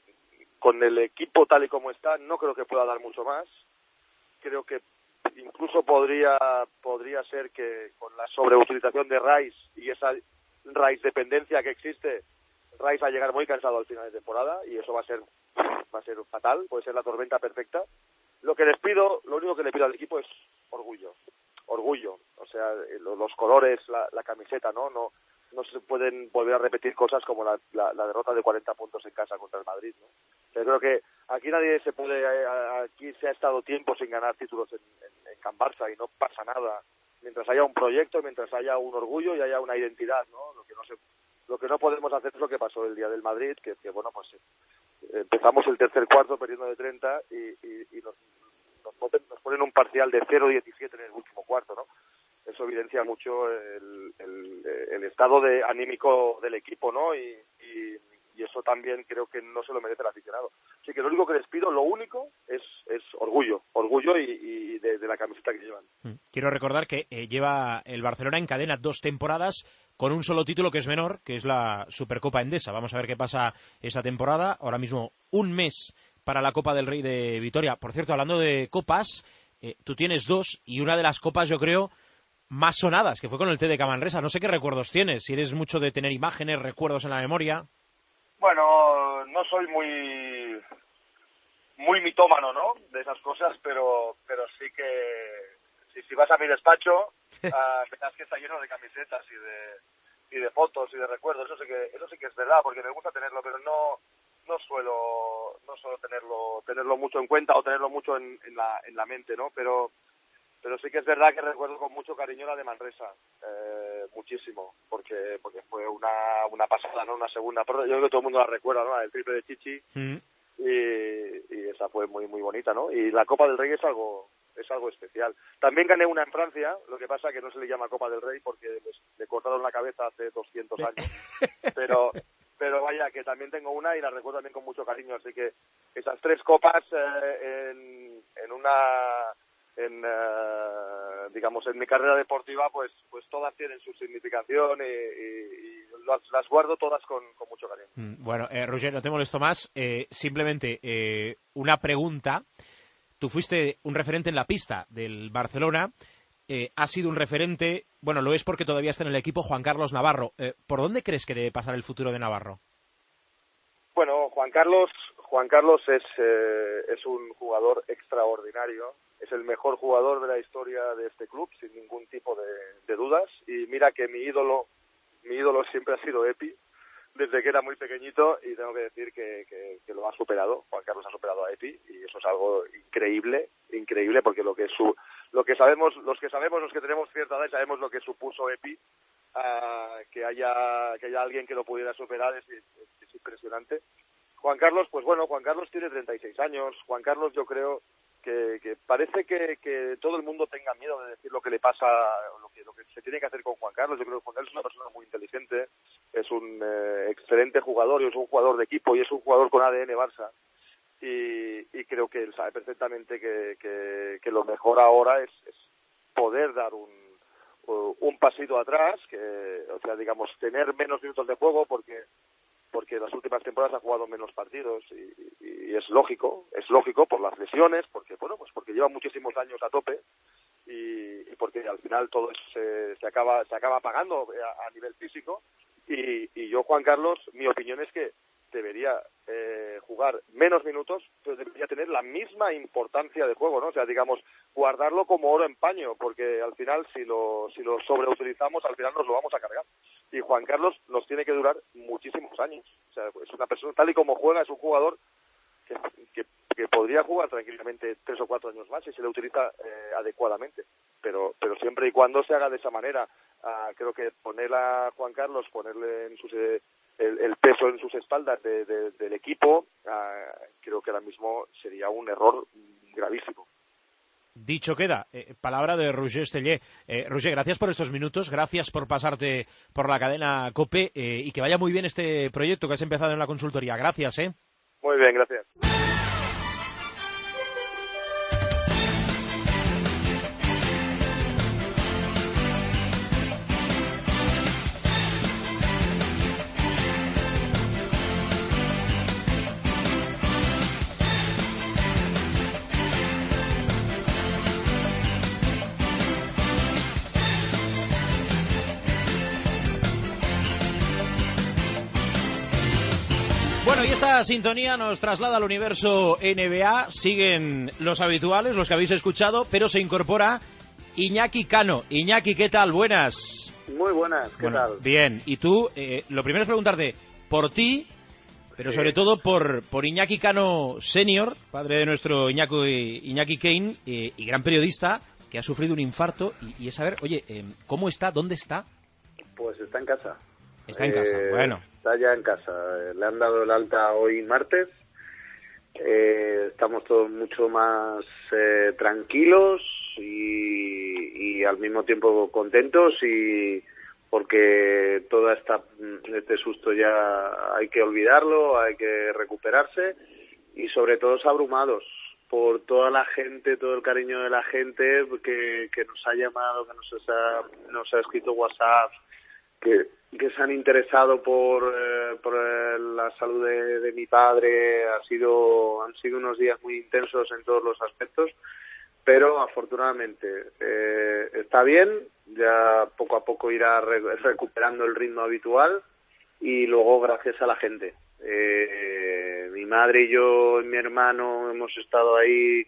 con el equipo tal y como está, no creo que pueda dar mucho más. Creo que incluso podría podría ser que con la sobreutilización de Rice y esa Rice dependencia que existe, Rice va a llegar muy cansado al final de temporada y eso va a ser va a ser fatal, puede ser la tormenta perfecta. Lo que les pido, lo único que le pido al equipo es orgullo, orgullo, o sea, los colores, la, la camiseta, ¿no? No no se pueden volver a repetir cosas como la, la, la derrota de cuarenta puntos en casa contra el Madrid, ¿no? Yo creo que aquí nadie se puede, aquí se ha estado tiempo sin ganar títulos en, en, en Can Barça y no pasa nada. Mientras haya un proyecto, mientras haya un orgullo y haya una identidad, ¿no? Lo que no se Lo que no podemos hacer es lo que pasó el día del Madrid, que, que bueno, pues eh, empezamos el tercer cuarto perdiendo de treinta y, y, y nos, nos, ponen, nos ponen un parcial de cero diecisiete en el último cuarto, ¿no? Eso evidencia mucho el, el, el estado de anímico del equipo, ¿no? Y, y, y eso también creo que no se lo merece el aficionado. Así que lo único que les pido, lo único, es, es orgullo, orgullo y, y de, de la camiseta que llevan. Quiero recordar que eh, lleva el Barcelona en cadena dos temporadas con un solo título que es menor, que es la Supercopa Endesa. Vamos a ver qué pasa esa temporada. Ahora mismo un mes para la Copa del Rey de Vitoria. Por cierto, hablando de copas, eh, tú tienes dos y una de las copas, yo creo, más sonadas, que fue con el T D K Manresa. No sé qué recuerdos tienes, si eres mucho de tener imágenes, recuerdos en la memoria. Bueno, no soy muy muy mitómano, ¿no? De esas cosas, pero pero sí que si, si vas a mi despacho, uh, verás que está lleno de camisetas y de y de fotos y de recuerdos. Eso sí que eso sí que es verdad, porque me gusta tenerlo, pero no no suelo no suelo tenerlo tenerlo mucho en cuenta o tenerlo mucho en, en la en la mente, ¿no? Pero pero sí que es verdad que recuerdo con mucho cariño la de Manresa, eh, muchísimo, porque porque fue una una pasada, ¿no? Una segunda, yo creo que todo el mundo la recuerda, ¿no? La del triple de Chichi. Mm. Y, y esa fue muy muy bonita, ¿no? Y la Copa del Rey es algo es algo especial. También gané una en Francia, lo que pasa que no se le llama Copa del Rey porque les, le cortaron la cabeza hace doscientos años, pero pero vaya que también tengo una y la recuerdo también con mucho cariño, así que esas tres copas eh, en, en una en uh, digamos en mi carrera deportiva pues pues todas tienen su significación y, y, y las, las guardo todas con, con mucho cariño. Bueno, eh, Roger, no te molesto más, eh, simplemente eh, una pregunta. Tú fuiste un referente en la pista del Barcelona, eh, has sido un referente, bueno, lo es porque todavía está en el equipo Juan Carlos Navarro. Eh, ¿por dónde crees que debe pasar el futuro de Navarro? Bueno, Juan Carlos Juan Carlos es eh, es un jugador extraordinario, es el mejor jugador de la historia de este club, sin ningún tipo de, de dudas, y mira que mi ídolo mi ídolo siempre ha sido Epi, desde que era muy pequeñito y tengo que decir que, que, que lo ha superado. Juan Carlos ha superado a Epi y eso es algo increíble, increíble porque lo que su, lo que sabemos, los que sabemos, los que tenemos cierta edad y sabemos lo que supuso Epi, uh, que haya que haya alguien que lo pudiera superar es, es, es impresionante. Juan Carlos, pues bueno, Juan Carlos tiene treinta y seis años. Juan Carlos yo creo que, que parece que, que todo el mundo tenga miedo de decir lo que le pasa, lo que, lo que se tiene que hacer con Juan Carlos. Yo creo que Juan Carlos es una persona muy inteligente, es un eh, excelente jugador y es un jugador de equipo y es un jugador con A D N Barça. Y, y creo que él sabe perfectamente que, que, que lo mejor ahora es, es poder dar un, un pasito atrás, que, o sea, digamos, tener menos minutos de juego porque porque las últimas temporadas ha jugado menos partidos y, y, y es lógico, es lógico por las lesiones, porque bueno, pues porque lleva muchísimos años a tope y, y porque al final todo eso se, se acaba se acaba pagando a, a nivel físico y, y yo, Juan Carlos, mi opinión es que debería eh, jugar menos minutos, pero debería tener la misma importancia de juego, ¿no? O sea, digamos, guardarlo como oro en paño, porque al final si lo si lo sobreutilizamos, al final nos lo vamos a cargar. Y Juan Carlos nos tiene que durar muchísimos años. O sea, es una persona, tal y como juega, es un jugador que, que, que podría jugar tranquilamente tres o cuatro años más si se le utiliza eh, adecuadamente. Pero pero siempre y cuando se haga de esa manera, uh, creo que poner a Juan Carlos, ponerle en sus... Eh, El, el peso en sus espaldas de, de, del equipo, uh, creo que ahora mismo sería un error gravísimo. Dicho queda, eh, palabra de Roger Stellé. Eh, Roger, gracias por estos minutos, gracias por pasarte por la cadena COPE eh, y que vaya muy bien este proyecto que has empezado en la consultoría. Gracias, ¿eh? Muy bien, gracias. Bueno, y esta sintonía nos traslada al universo N B A. Siguen los habituales, los que habéis escuchado, pero se incorpora Iñaki Cano. Iñaki, ¿qué tal? Buenas. Muy buenas, ¿qué bueno, tal? Bien, y tú, eh, lo primero es preguntarte por ti, pero sí. sobre todo por, por Iñaki Cano Senior, padre de nuestro Iñaki, Iñaki Kane, eh, y gran periodista, que ha sufrido un infarto, y, y es saber, oye, eh, ¿cómo está? ¿Dónde está? Pues está en casa. Está en casa, eh, bueno. Está ya en casa. Le han dado el alta hoy martes. Eh, estamos todos mucho más eh, tranquilos y, y al mismo tiempo contentos y porque toda esta este susto ya hay que olvidarlo, hay que recuperarse y sobre todo abrumados por toda la gente, todo el cariño de la gente que, que nos ha llamado, que nos ha, nos ha escrito WhatsApp, que, que se han interesado por, eh, por eh, la salud de, de mi padre. Ha sido, han sido unos días muy intensos en todos los aspectos, pero afortunadamente eh, está bien, ya poco a poco irá re recuperando el ritmo habitual y luego gracias a la gente. Eh, mi madre y yo y mi hermano hemos estado ahí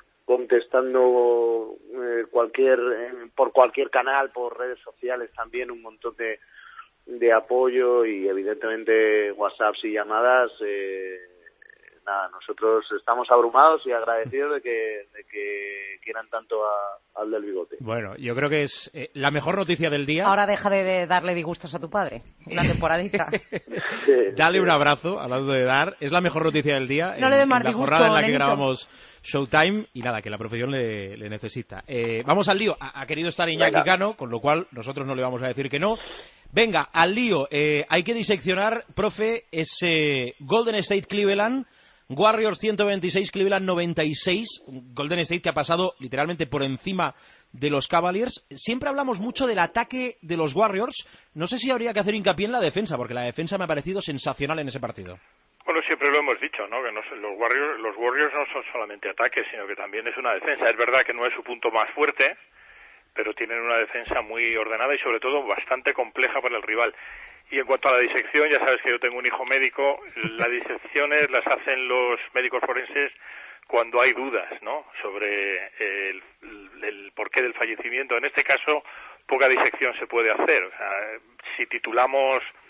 contestando eh, cualquier eh, por cualquier canal, por redes sociales también, un montón de, de apoyo y evidentemente WhatsApps y llamadas. Eh, nada, nosotros estamos abrumados y agradecidos de que, de que quieran tanto a, al del bigote. Bueno, yo creo que es eh, la mejor noticia del día. Ahora deja de, de darle disgustos a tu padre, una temporadita. Sí, Dale sí. un abrazo, hablando de dar, es la mejor noticia del día. No en, le dé más en la disgusto, jornada en la que nenito. grabamos Showtime y nada, que la profesión le, le necesita. Eh, vamos al lío. Ha, ha querido estar Iñaki Cano, con lo cual nosotros no le vamos a decir que no. Venga, al lío. Eh, hay que diseccionar, profe, ese Golden State Cleveland, Warriors ciento veintiséis, Cleveland noventa y seis. Golden State que ha pasado literalmente por encima de los Cavaliers. Siempre hablamos mucho del ataque de los Warriors. No sé si habría que hacer hincapié en la defensa, porque la defensa me ha parecido sensacional en ese partido. Bueno, siempre lo hemos dicho, ¿no? Que no, los Warriors, los Warriors no son solamente ataques, sino que también es una defensa. Es verdad que no es su punto más fuerte, pero tienen una defensa muy ordenada y sobre todo bastante compleja para el rival. Y en cuanto a la disección, ya sabes que yo tengo un hijo médico, las disecciones las hacen los médicos forenses cuando hay dudas, ¿no?, sobre el, el porqué del fallecimiento. En este caso, poca disección se puede hacer. O sea, si titulamos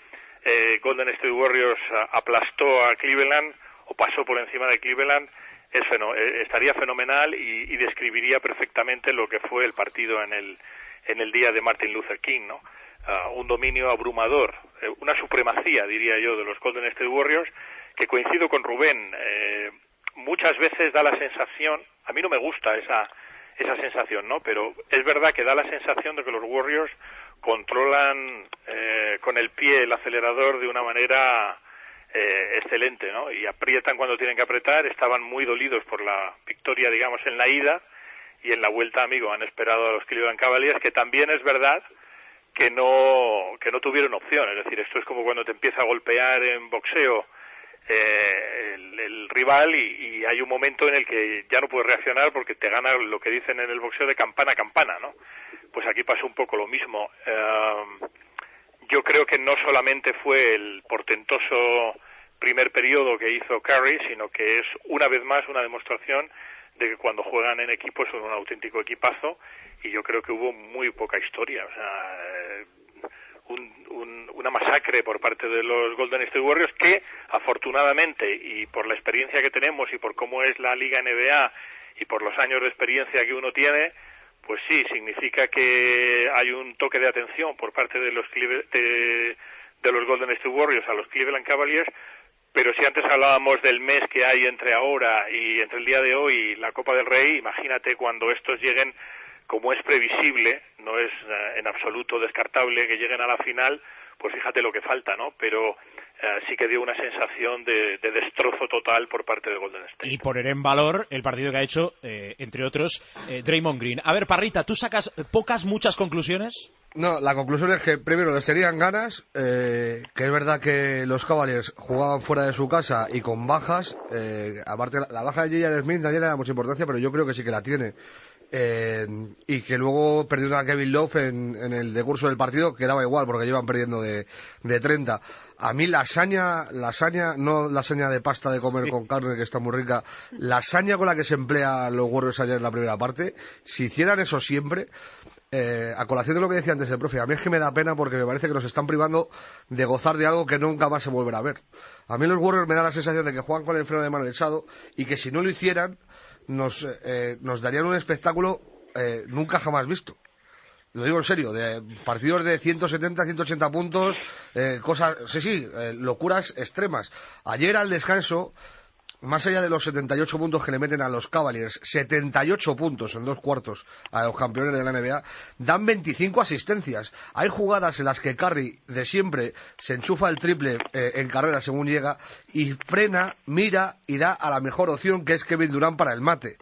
eh, Golden State Warriors aplastó a Cleveland o pasó por encima de Cleveland, es feno- estaría fenomenal y, y describiría perfectamente lo que fue el partido en el en el día de Martin Luther King, ¿no? Uh, un dominio abrumador, eh, una supremacía, diría yo, de los Golden State Warriors, que coincido con Rubén, eh, muchas veces da la sensación, a mí no me gusta esa esa sensación, ¿no? Pero es verdad que da la sensación de que los Warriors controlan eh, con el pie el acelerador de una manera eh, excelente, ¿no? Y aprietan cuando tienen que apretar, estaban muy dolidos por la victoria, digamos, en la ida, y en la vuelta, amigo, han esperado a los Cleveland Cavaliers, que también es verdad que no que no tuvieron opción. Es decir, esto es como cuando te empieza a golpear en boxeo eh, el, el rival y, y hay un momento en el que ya no puedes reaccionar porque te gana lo que dicen en el boxeo de campana a campana, ¿no? Pues aquí pasó un poco lo mismo. Uh, yo creo que no solamente fue el portentoso primer periodo que hizo Curry, sino que es una vez más una demostración de que cuando juegan en equipo son un auténtico equipazo, y yo creo que hubo muy poca historia, o sea, eh, un, un, una masacre por parte de los Golden State Warriors que, afortunadamente, y por la experiencia que tenemos y por cómo es la Liga N B A y por los años de experiencia que uno tiene, pues sí, significa que hay un toque de atención por parte de los Cleve- de, de los Golden State Warriors a los Cleveland Cavaliers. Pero si antes hablábamos del mes que hay entre ahora y entre el día de hoy y la Copa del Rey, imagínate cuando estos lleguen, como es previsible, no es eh, en absoluto descartable que lleguen a la final, pues fíjate lo que falta, ¿no? Pero eh, sí que dio una sensación de, de destrozo total por parte de Golden State. Y poner en valor el partido que ha hecho, eh, entre otros, eh, Draymond Green. A ver, Parrita, ¿tú sacas pocas, muchas conclusiones? No, la conclusión es que primero les tenían ganas, eh, que es verdad que los Cavaliers jugaban fuera de su casa y con bajas, eh, aparte la, la baja de J R. Smith nadie le da mucha importancia, pero yo creo que sí que la tiene. Eh, y que luego perdieron a Kevin Love en, en el decurso del partido, que daba igual porque llevan perdiendo de, de treinta. A mí la lasaña, lasaña, no lasaña de pasta de comer sí. con carne, que está muy rica, la lasaña con la que se emplea los Warriors ayer en la primera parte, si hicieran eso siempre, eh, a colación de lo que decía antes el profe, a mí es que me da pena porque me parece que nos están privando de gozar de algo que nunca más se volverá a ver. A mí los Warriors me da la sensación de que juegan con el freno de mano echado y que si no lo hicieran nos, eh, nos darían un espectáculo eh, nunca jamás visto. Lo digo en serio, de partidos de ciento setenta, ciento ochenta puntos, eh, cosas, sí, sí, eh, locuras extremas. Ayer al descanso, más allá de los setenta y ocho puntos que le meten a los Cavaliers, setenta y ocho puntos en dos cuartos a los campeones de la N B A, dan veinticinco asistencias. Hay jugadas en las que Curry, de siempre, se enchufa el triple eh, en carrera según llega, y frena, mira y da a la mejor opción, que es Kevin Durant para el mate,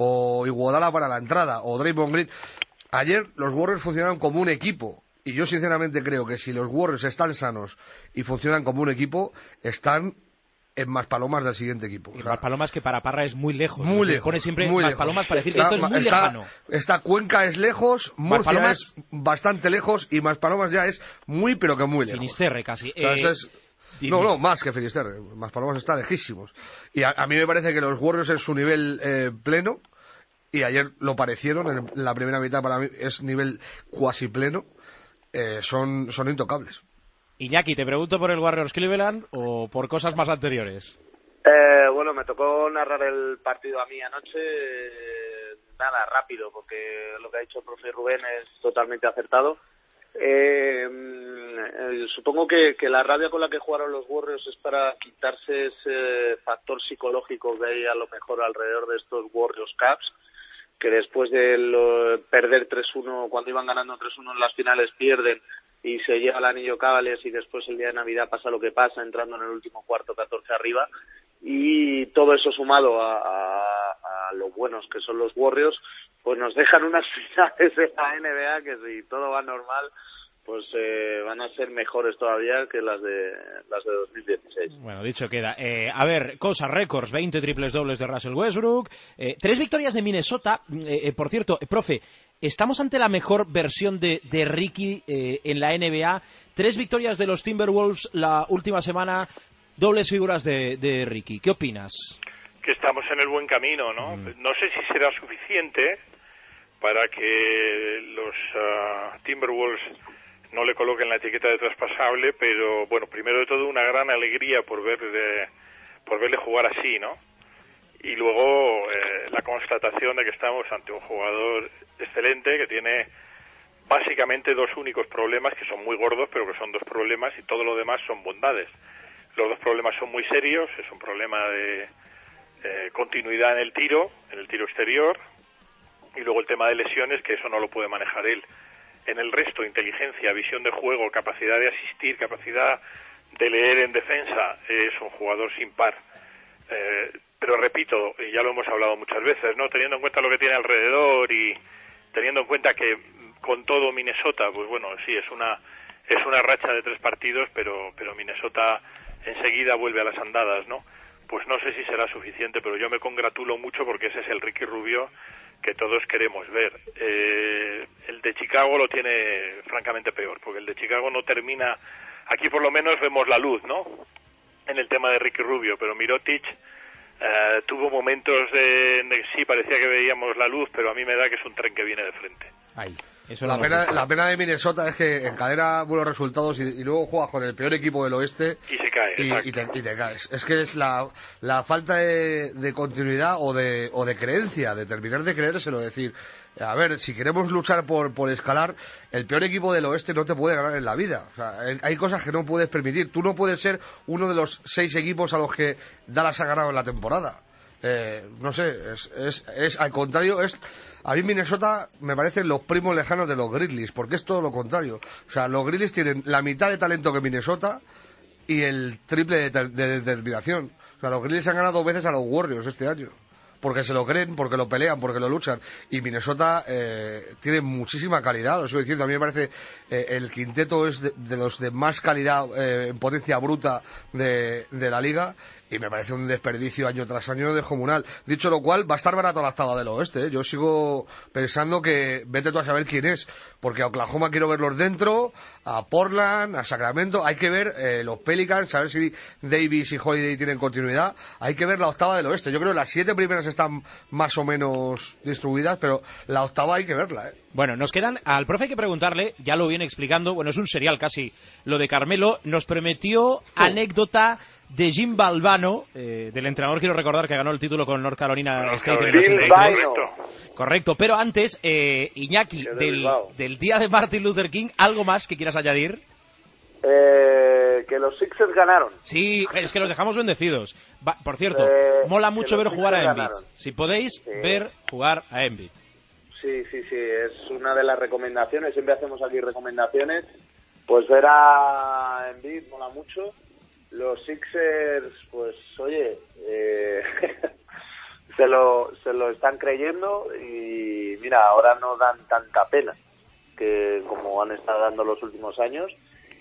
o Iguodala para la entrada, o Draymond Green. Ayer los Warriors funcionaron como un equipo, y yo sinceramente creo que si los Warriors están sanos y funcionan como un equipo, están en Maspalomas del siguiente equipo. Y o sea, Maspalomas, que para Parra es muy lejos. Muy lejos. Pone siempre muy Maspalomas lejos. para decir que está, esto es muy está, lejano. Esta Cuenca es lejos, Murcia Maspalomas es bastante lejos y Maspalomas ya es muy, pero que muy lejos. Finisterre casi. O sea, eh, es, no, no, más que Finisterre. Maspalomas está lejísimos. Y a, a mí me parece que los Warriors en su nivel eh, pleno, y ayer lo parecieron, en la primera mitad para mí es nivel cuasi pleno, eh, son, son intocables. Iñaki, ¿te pregunto por el Warriors Cleveland o por cosas más anteriores? Eh, bueno, me tocó narrar el partido a mí anoche, eh, nada, rápido, porque lo que ha dicho el profe Rubén es totalmente acertado. Eh, eh, supongo que, que la rabia con la que jugaron los Warriors es para quitarse ese factor psicológico que hay a lo mejor alrededor de estos Warriors Cavs, que después de lo, perder tres uno, cuando iban ganando tres uno en las finales, pierden y se lleva el anillo Cavaliers, y después el día de Navidad pasa lo que pasa, entrando en el último cuarto catorce arriba, y todo eso sumado a, a, a lo buenos que son los Warriors, pues nos dejan unas finales de la N B A que, si todo va normal, pues eh, van a ser mejores todavía que las de las de dos mil dieciséis. Bueno, dicho queda. Eh, a ver, cosas, récords, veinte triples dobles de Russell Westbrook, eh, tres victorias de Minnesota. Eh, eh, por cierto, eh, profe, ¿estamos ante la mejor versión de, de Ricky eh, en la N B A? Tres victorias de los Timberwolves la última semana, dobles figuras de, de Ricky. ¿Qué opinas? Que estamos en el buen camino, ¿no? Mm. No sé si será suficiente para que los uh, Timberwolves no le coloquen la etiqueta de traspasable, pero bueno, primero de todo una gran alegría por verle, por verle jugar así, ¿no? Y luego eh, la constatación de que estamos ante un jugador excelente que tiene básicamente dos únicos problemas que son muy gordos, pero que son dos problemas y todo lo demás son bondades. Los dos problemas son muy serios, es un problema de eh, continuidad en el tiro, en el tiro exterior, y luego el tema de lesiones, que eso no lo puede manejar él. En el resto, inteligencia, visión de juego, capacidad de asistir, capacidad de leer en defensa, es un jugador sin par. Eh, pero repito, y ya lo hemos hablado muchas veces, ¿no? Teniendo en cuenta lo que tiene alrededor y teniendo en cuenta que con todo Minnesota, pues bueno, sí, es una es una racha de tres partidos, pero pero Minnesota enseguida vuelve a las andadas, ¿no? Pues no sé si será suficiente, pero yo me congratulo mucho porque ese es el Ricky Rubio que todos queremos ver. Eh, el de Chicago lo tiene francamente peor, porque el de Chicago no termina. Aquí por lo menos vemos la luz, ¿no? En el tema de Ricky Rubio, pero Mirotic eh, tuvo momentos de, de sí, parecía que veíamos la luz, pero a mí me da que es un tren que viene de frente. Ahí. Eso la, no pena, la pena de Minnesota es que encadena buenos resultados y, y luego juegas con el peor equipo del oeste y se cae, y, y, te, y te caes. Es que es la, la falta de, de continuidad o de, o de creencia, de terminar de creérselo, decir, a ver, si queremos luchar por, por escalar, el peor equipo del oeste no te puede ganar en la vida. O sea, hay cosas que no puedes permitir. Tú no puedes ser uno de los seis equipos a los que Dallas ha ganado en la temporada. Eh, no sé, es, es, es al contrario, es a mí Minnesota me parecen los primos lejanos de los Grizzlies, porque es todo lo contrario. O sea, los Grizzlies tienen la mitad de talento que Minnesota y el triple de, de determinación. O sea, los Grizzlies han ganado dos veces a los Warriors este año, porque se lo creen, porque lo pelean, porque lo luchan. Y Minnesota eh, tiene muchísima calidad, lo estoy diciendo. A mí me parece eh, el quinteto es de, de los de más calidad eh, en potencia bruta de, de la liga. Y me parece un desperdicio año tras año descomunal. Dicho lo cual, va a estar barato la octava del oeste, ¿eh? Yo sigo pensando que vete tú a saber quién es. Porque a Oklahoma quiero verlos dentro, a Portland, a Sacramento. Hay que ver eh, los Pelicans, saber si Davis y Holiday tienen continuidad. Hay que ver la octava del oeste. Yo creo que las siete primeras están más o menos distribuidas, pero la octava hay que verla, ¿eh? Bueno, nos quedan, al profe hay que preguntarle, ya lo viene explicando, bueno, es un serial casi lo de Carmelo, nos prometió oh. anécdota de Jim Valvano, eh, del entrenador, quiero recordar que ganó el título con North Carolina North State Carolina. en el ochenta y tres. Correcto, pero antes, eh, Iñaki, del, del día de Martin Luther King, ¿algo más que quieras añadir? Eh, que los Sixers ganaron. Sí, es que los dejamos bendecidos. Va, por cierto, eh, mola mucho ver jugar a Embiid. Ganaron. Si podéis, sí. ver jugar a Embiid. Sí, sí, sí, es una de las recomendaciones, siempre hacemos aquí recomendaciones, pues ver a Embiid mola mucho. Los Sixers, pues oye, eh, se lo se lo están creyendo y mira, ahora no dan tanta pena que como han estado dando los últimos años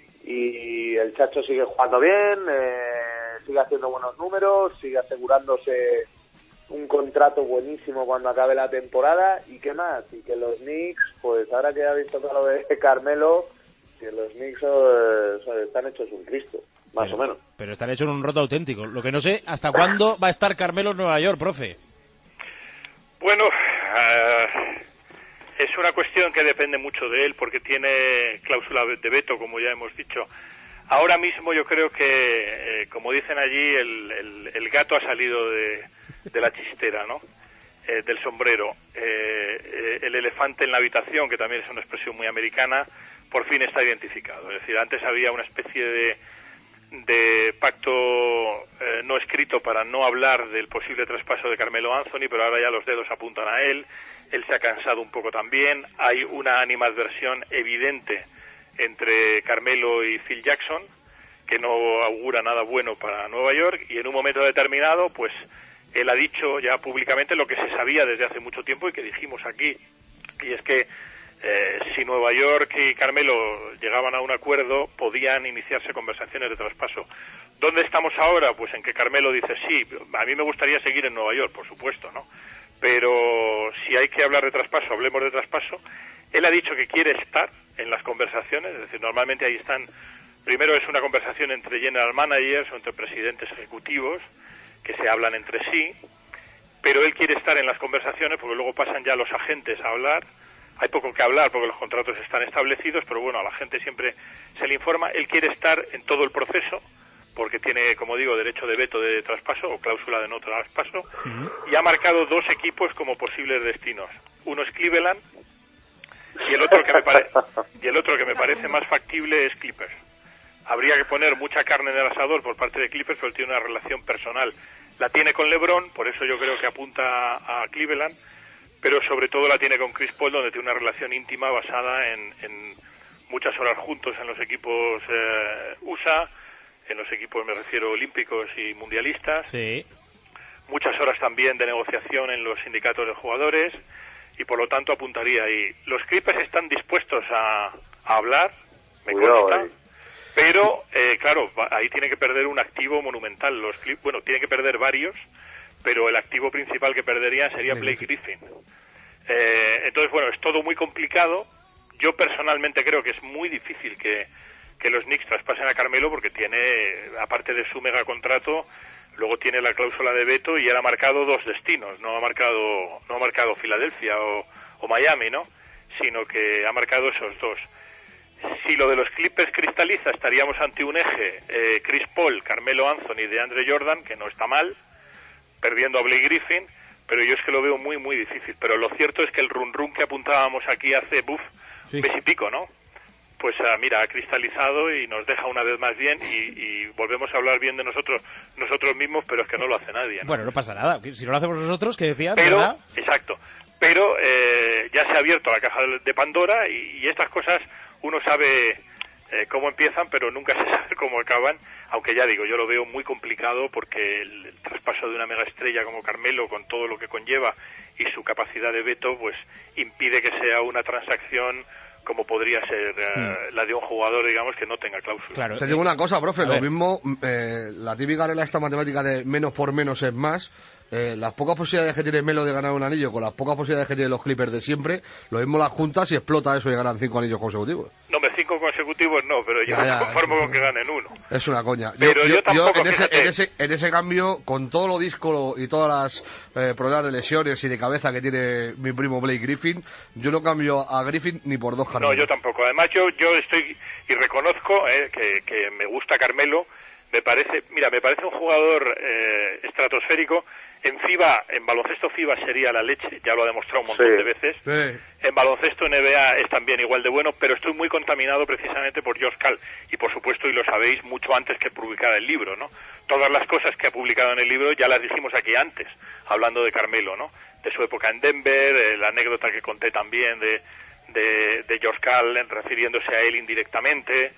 y el Chacho sigue jugando bien, eh, sigue haciendo buenos números, sigue asegurándose un contrato buenísimo cuando acabe la temporada y qué más, y que los Knicks, pues ahora que habéis tocado lo de Carmelo, que los Knicks eh, están hechos un Cristo. Más pero, o menos. Pero están hechos un roto auténtico. Lo que no sé, ¿hasta cuándo va a estar Carmelo en Nueva York, profe? Bueno, uh, es una cuestión que depende mucho de él porque tiene cláusula de veto, como ya hemos dicho. Ahora mismo yo creo que, eh, como dicen allí, el, el, el gato ha salido de, de la chistera, ¿no? Eh, del sombrero. Eh, eh, el elefante en la habitación, que también es una expresión muy americana, por fin está identificado. Es decir, antes había una especie de de pacto eh, no escrito para no hablar del posible traspaso de Carmelo Anthony, pero ahora ya los dedos apuntan a él. Él se ha cansado un poco también. Hay una animadversión evidente entre Carmelo y Phil Jackson que no augura nada bueno para Nueva York, y en un momento determinado pues él ha dicho ya públicamente lo que se sabía desde hace mucho tiempo y que dijimos aquí, y es que Eh, si Nueva York y Carmelo llegaban a un acuerdo, podían iniciarse conversaciones de traspaso. ¿Dónde estamos ahora? Pues en que Carmelo dice, sí, a mí me gustaría seguir en Nueva York, por supuesto, ¿no? Pero si hay que hablar de traspaso, hablemos de traspaso. Él ha dicho que quiere estar en las conversaciones, es decir, normalmente ahí están, primero es una conversación entre general managers o entre presidentes ejecutivos que se hablan entre sí, pero él quiere estar en las conversaciones porque luego pasan ya los agentes a hablar, hay poco que hablar porque los contratos están establecidos, pero bueno, a la gente siempre se le informa. Él quiere estar en todo el proceso porque tiene, como digo, derecho de veto de traspaso o cláusula de no traspaso, uh-huh. y ha marcado dos equipos como posibles destinos. Uno es Cleveland y el otro que me pare... y el otro que me parece más factible es Clippers. Habría que poner mucha carne en el asador por parte de Clippers, pero él tiene una relación personal. La tiene con LeBron, por eso yo creo que apunta a Cleveland, pero sobre todo la tiene con Chris Paul, donde tiene una relación íntima basada en, en muchas horas juntos en los equipos eh, U S A, en los equipos, me refiero, olímpicos y mundialistas. Sí. Muchas horas también de negociación en los sindicatos de jugadores, y por lo tanto apuntaría ahí. Los Clippers están dispuestos a, a hablar, me consta, pero, eh, claro, ahí tiene que perder un activo monumental. Los Clip, bueno, tiene que perder varios, pero el activo principal que perdería sería Blake Griffin. Eh, entonces, bueno, es todo muy complicado. Yo personalmente creo que es muy difícil que, que los Knicks traspasen a Carmelo porque tiene, aparte de su mega contrato, luego tiene la cláusula de veto y él ha marcado dos destinos. No ha marcado, no ha marcado Filadelfia o, o Miami, ¿no? Sino que ha marcado esos dos. Si lo de los Clippers cristaliza, estaríamos ante un eje eh, Chris Paul, Carmelo Anthony, DeAndre Jordan, que no está mal, perdiendo a Blake Griffin, pero yo es que lo veo muy, muy difícil. Pero lo cierto es que el run run que apuntábamos aquí hace, buf, sí. mes y pico, ¿no? Pues uh, mira, ha cristalizado y nos deja una vez más bien y, y volvemos a hablar bien de nosotros nosotros mismos, pero es que no lo hace nadie, ¿no? Bueno, no pasa nada. Si no lo hacemos nosotros, ¿qué decían? Pero, ¿verdad? Exacto. Pero eh, ya se ha abierto la caja de Pandora y, y estas cosas uno sabe eh, cómo empiezan, pero nunca se sabe cómo acaban, aunque ya digo, yo lo veo muy complicado porque el, el traspaso de una mega estrella como Carmelo, con todo lo que conlleva y su capacidad de veto, pues impide que sea una transacción como podría ser eh, mm. la de un jugador, digamos, que no tenga cláusula. Claro, te digo una cosa, profe, lo ver. mismo, eh, la típica regla esta matemática de menos por menos es más. Eh, las pocas posibilidades que tiene Melo de ganar un anillo con las pocas posibilidades que tienen los Clippers de siempre, lo mismo las juntas y explota eso y ganan cinco anillos consecutivos. No, me cinco consecutivos no, pero yo me conformo con que ganen uno. Es una coña. Pero yo, yo, yo tampoco, yo en, ese, en, ese, en ese cambio, con todo lo díscolo y todas las eh, problemas de lesiones y de cabeza que tiene mi primo Blake Griffin, yo no cambio a Griffin ni por dos Carmelos. No, yo tampoco. Además, yo, yo estoy y reconozco eh, que, que me gusta Carmelo. Me parece, mira, me parece un jugador eh, estratosférico. En FIBA, en baloncesto FIBA sería la leche, ya lo ha demostrado un montón sí. de veces. Sí. En baloncesto N B A es también igual de bueno, pero estoy muy contaminado precisamente por George Karl. Y por supuesto, y lo sabéis, mucho antes que publicara el libro, ¿no? Todas las cosas que ha publicado en el libro ya las dijimos aquí antes, hablando de Carmelo, ¿no? De su época en Denver, eh, la anécdota que conté también de, de, de George Karl, refiriéndose a él indirectamente.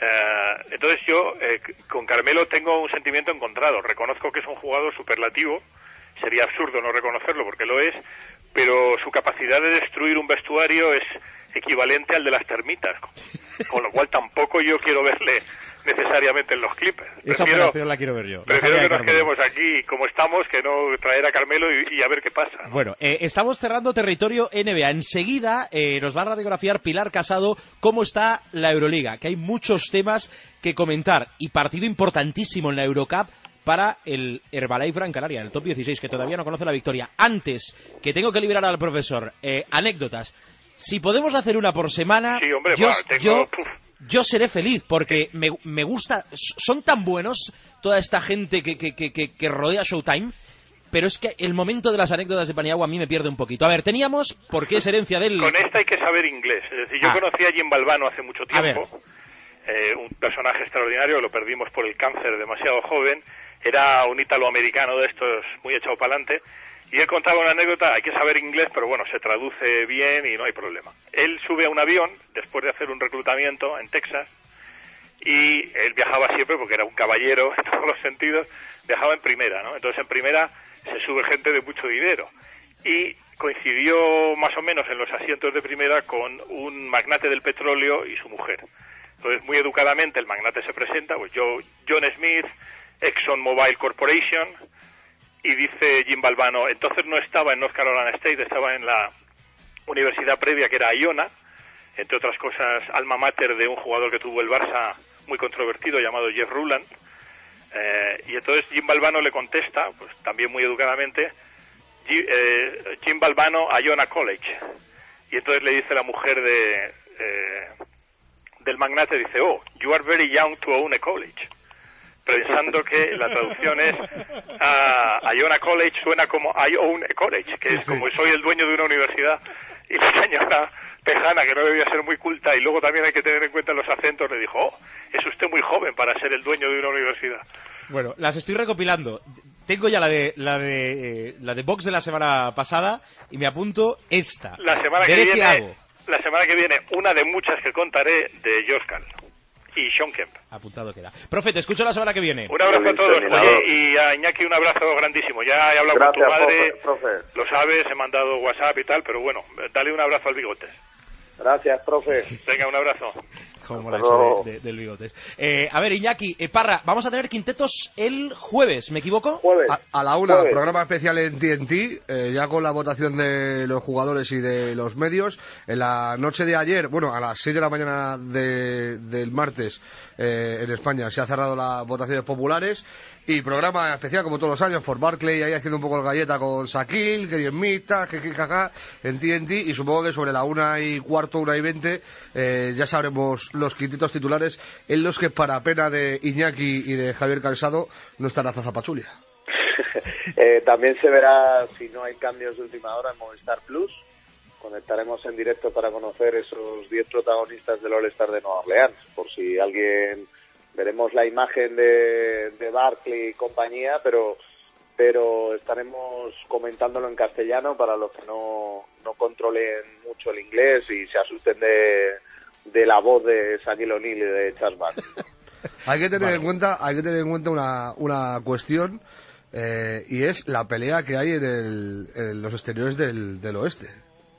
Uh, entonces yo eh, con Carmelo tengo un sentimiento encontrado. Reconozco que es un jugador superlativo, sería absurdo no reconocerlo porque lo es, pero su capacidad de destruir un vestuario es equivalente al de las termitas, con lo cual tampoco yo quiero verle necesariamente en los Clippers. Esa prefiero, operación la quiero ver yo. Prefiero que nos quedemos aquí como estamos, que no traer a Carmelo y, y a ver qué pasa, ¿no? Bueno, eh, estamos cerrando territorio N B A. Enseguida eh, nos va a radiografiar Pilar Casado cómo está la Euroliga, que hay muchos temas que comentar y partido importantísimo en la Eurocup para el Herbalife Gran Canaria, en el top dieciséis, que todavía no conoce la victoria. Antes, que tengo que liberar al profesor, eh, anécdotas. Si podemos hacer una por semana, sí, hombre, yo, va, tengo... yo, yo seré feliz, porque me, me gusta, son tan buenos toda esta gente que, que, que, que rodea Showtime, pero es que el momento de las anécdotas de Paniagua a mí me pierde un poquito. A ver, teníamos, porque es herencia del... Con esta hay que saber inglés, es decir, yo ah. conocí a Jim Balvano hace mucho tiempo, eh, un personaje extraordinario, lo perdimos por el cáncer demasiado joven, era un italoamericano de estos muy echado para adelante, y él contaba una anécdota, hay que saber inglés, pero bueno, se traduce bien y no hay problema. Él sube a un avión, después de hacer un reclutamiento en Texas, y él viajaba siempre, porque era un caballero en todos los sentidos, viajaba en primera, ¿no? Entonces en primera se sube gente de mucho dinero, y coincidió más o menos en los asientos de primera con un magnate del petróleo y su mujer. Entonces muy educadamente el magnate se presenta, pues yo, John Smith, ExxonMobil Corporation, y dice Jim Balvano, entonces no estaba en North Carolina State, estaba en la universidad previa que era Iona, entre otras cosas alma mater de un jugador que tuvo el Barça muy controvertido llamado Jeff Ruland, eh, y entonces Jim Balvano le contesta, pues también muy educadamente, Jim, eh, Jim Balvano, Iona College. Y entonces le dice la mujer de eh, del magnate, dice, oh, you are very young to own a college. Pensando que la traducción es uh, I own a college suena como I own a college, que sí, es sí. como soy el dueño de una universidad. Y la señora tejana, que no debía ser muy culta, y luego también hay que tener en cuenta los acentos, le dijo, oh, es usted muy joven para ser el dueño de una universidad. Bueno, las estoy recopilando. Tengo ya la de la de eh, la de box de la semana pasada y me apunto esta. La semana que Veré viene, qué hago. La semana que viene, una de muchas que contaré de Josh Kahn y Sean Kemp. Apuntado queda. Profe, te escucho la semana que viene. Un abrazo a todos. Oye, y a Iñaki un abrazo grandísimo. Ya he hablado Gracias, con tu madre, profe, profe. Lo sabes, he mandado WhatsApp y tal, pero bueno, dale un abrazo al Bigotes. Gracias, profe. Venga, un abrazo. Como la eso de, de, del Bigotes. Eh, a ver, Iñaki, eh, Parra, vamos a tener quintetos el jueves, ¿me equivoco? Jueves. A, a la una, jueves. Programa especial en T N T, eh, ya con la votación de los jugadores y de los medios. En la noche de ayer, bueno, a las seis de la mañana de, del martes, eh, en España se ha cerrado las votaciones populares. Y programa especial, como todos los años, por Barclay, ahí haciendo un poco el galleta con Shaquille, que Mita, que jaja, en T N T, y supongo que sobre la una y cuarto, una y veinte, eh, ya sabremos los quintetos titulares en los que, para pena de Iñaki y de Javier Cansado, no estará Zaza Pachulia. eh, también se verá, si no hay cambios de última hora, en Movistar Plus. Conectaremos en directo para conocer esos diez protagonistas del All-Star de Nueva Orleans, por si alguien... Veremos la imagen de, de Barkley y compañía, pero pero estaremos comentándolo en castellano para los que no, no controlen mucho el inglés y se asusten de, de la voz de Shaquille O'Neal y de Charles Barkley. Hay que tener vale. en cuenta, hay que tener en cuenta una, una cuestión, eh, y es la pelea que hay en, el, en los exteriores del, del oeste.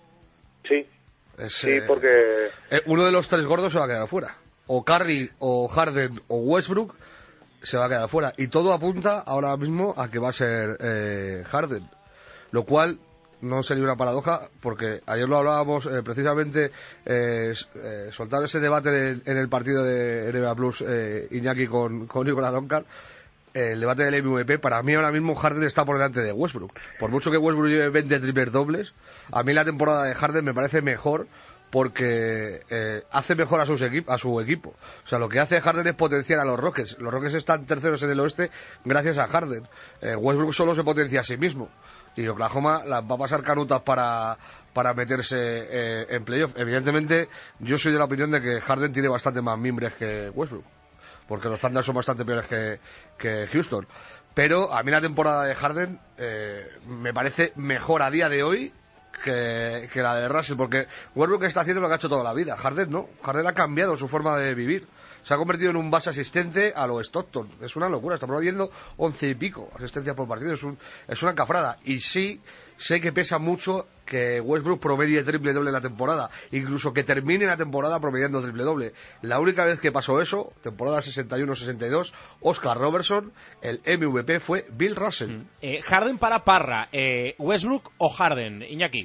Sí, es, sí, eh, porque... Eh, uno de los tres gordos se va a quedar fuera. O Curry, o Harden, o Westbrook se va a quedar fuera. Y todo apunta ahora mismo a que va a ser eh, Harden. Lo cual no sería una paradoja, porque ayer lo hablábamos, eh, precisamente, eh, eh, soltar ese debate en, en el partido de N B A Plus, eh, Iñaki con, con Nicolás Loncar, eh, el debate del M V P. Para mí ahora mismo Harden está por delante de Westbrook. Por mucho que Westbrook lleve veinte triples dobles, a mí la temporada de Harden me parece mejor, porque eh, hace mejor a, sus equip a su equipo. O sea, lo que hace Harden es potenciar a los Rockets. Los Rockets están terceros en el oeste gracias a Harden. Eh, Westbrook solo se potencia a sí mismo. Y Oklahoma las va a pasar canutas para, para meterse eh, en playoff. Evidentemente, yo soy de la opinión de que Harden tiene bastante más mimbres que Westbrook, porque los Thunder son bastante peores que, que Houston. Pero a mí la temporada de Harden eh, me parece mejor a día de hoy Que, que la de Russell, porque Westbrook está haciendo lo que ha hecho toda la vida. Harden no, Harden ha cambiado su forma de vivir, se ha convertido en un base asistente a lo Stockton. Es una locura, está promediando once y pico asistencias por partido, es, un, es una cafrada. Y sí, sé que pesa mucho que Westbrook promedie triple doble en la temporada, incluso que termine la temporada promediando triple doble. La única vez que pasó eso, temporada sesenta y uno sesenta y dos, Oscar Robertson, el M V P fue Bill Russell. Mm. Eh, Harden para Parra, eh, Westbrook o Harden, Iñaki.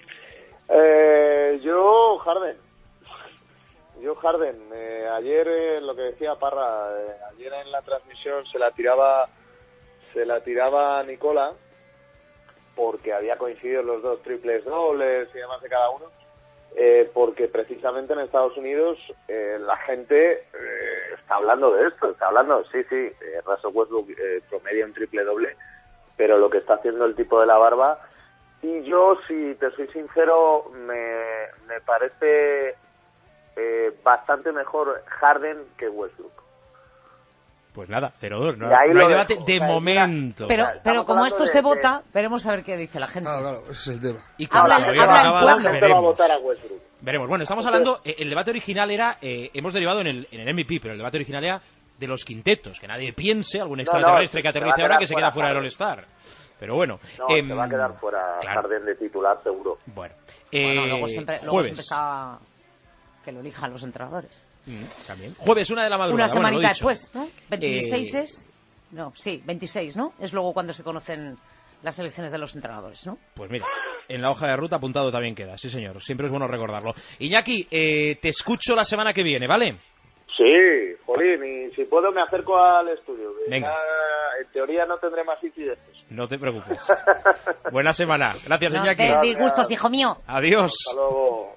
Eh, yo Harden. Yo Harden. Eh, ayer eh, lo que decía Parra, eh, ayer en la transmisión se la tiraba, se la tiraba a Nicola, porque había coincidido los dos triples dobles y demás de cada uno, eh, porque precisamente en Estados Unidos eh, la gente eh, está hablando de esto, está hablando, sí, sí, eh, Russell Westbrook eh, promedia un triple doble, pero lo que está haciendo el tipo de la barba, y yo, si te soy sincero, me, me parece eh, bastante mejor Harden que Westbrook. Pues nada, cero dos, no, no hay debate dejo. de O sea, momento. Pero, pero como esto de, se de... vota, veremos a ver qué dice la gente. Claro, claro, ese es el tema. Y como habla, todavía habla no el acaba, pueblo. La gente va a votar a Westbrook. Veremos. Bueno, estamos hablando, eh, el debate original era, eh, hemos derivado en el, en el M V P, pero el debate original era de los quintetos, que nadie piense, algún extraterrestre no, no, que aterrice ahora que se queda fuera del Harden. All-Star. Pero bueno. No, eh, se va a quedar fuera claro. Harden de titular, seguro. Bueno, Eh, bueno, luego eh, siempre, luego jueves. siempre está que lo elijan los entrenadores. Mm, también. Jueves, una de la madrugada. Una bueno, semanita lo dicho. después, ¿no? veintiséis Eh, es... No, sí, veintiséis, ¿no? Es luego cuando se conocen las elecciones de los entrenadores, ¿no? Pues mira, en la hoja de ruta apuntado también queda, sí señor, siempre es bueno recordarlo. Iñaki, eh, te escucho la semana que viene, ¿vale? Sí, Jolín, y si puedo me acerco al estudio. Venga. Ya, en teoría no tendré más incidencias. No te preocupes. Buena semana. Gracias, No Iñaki. te disgustos, hijo mío. Adiós. Hasta luego.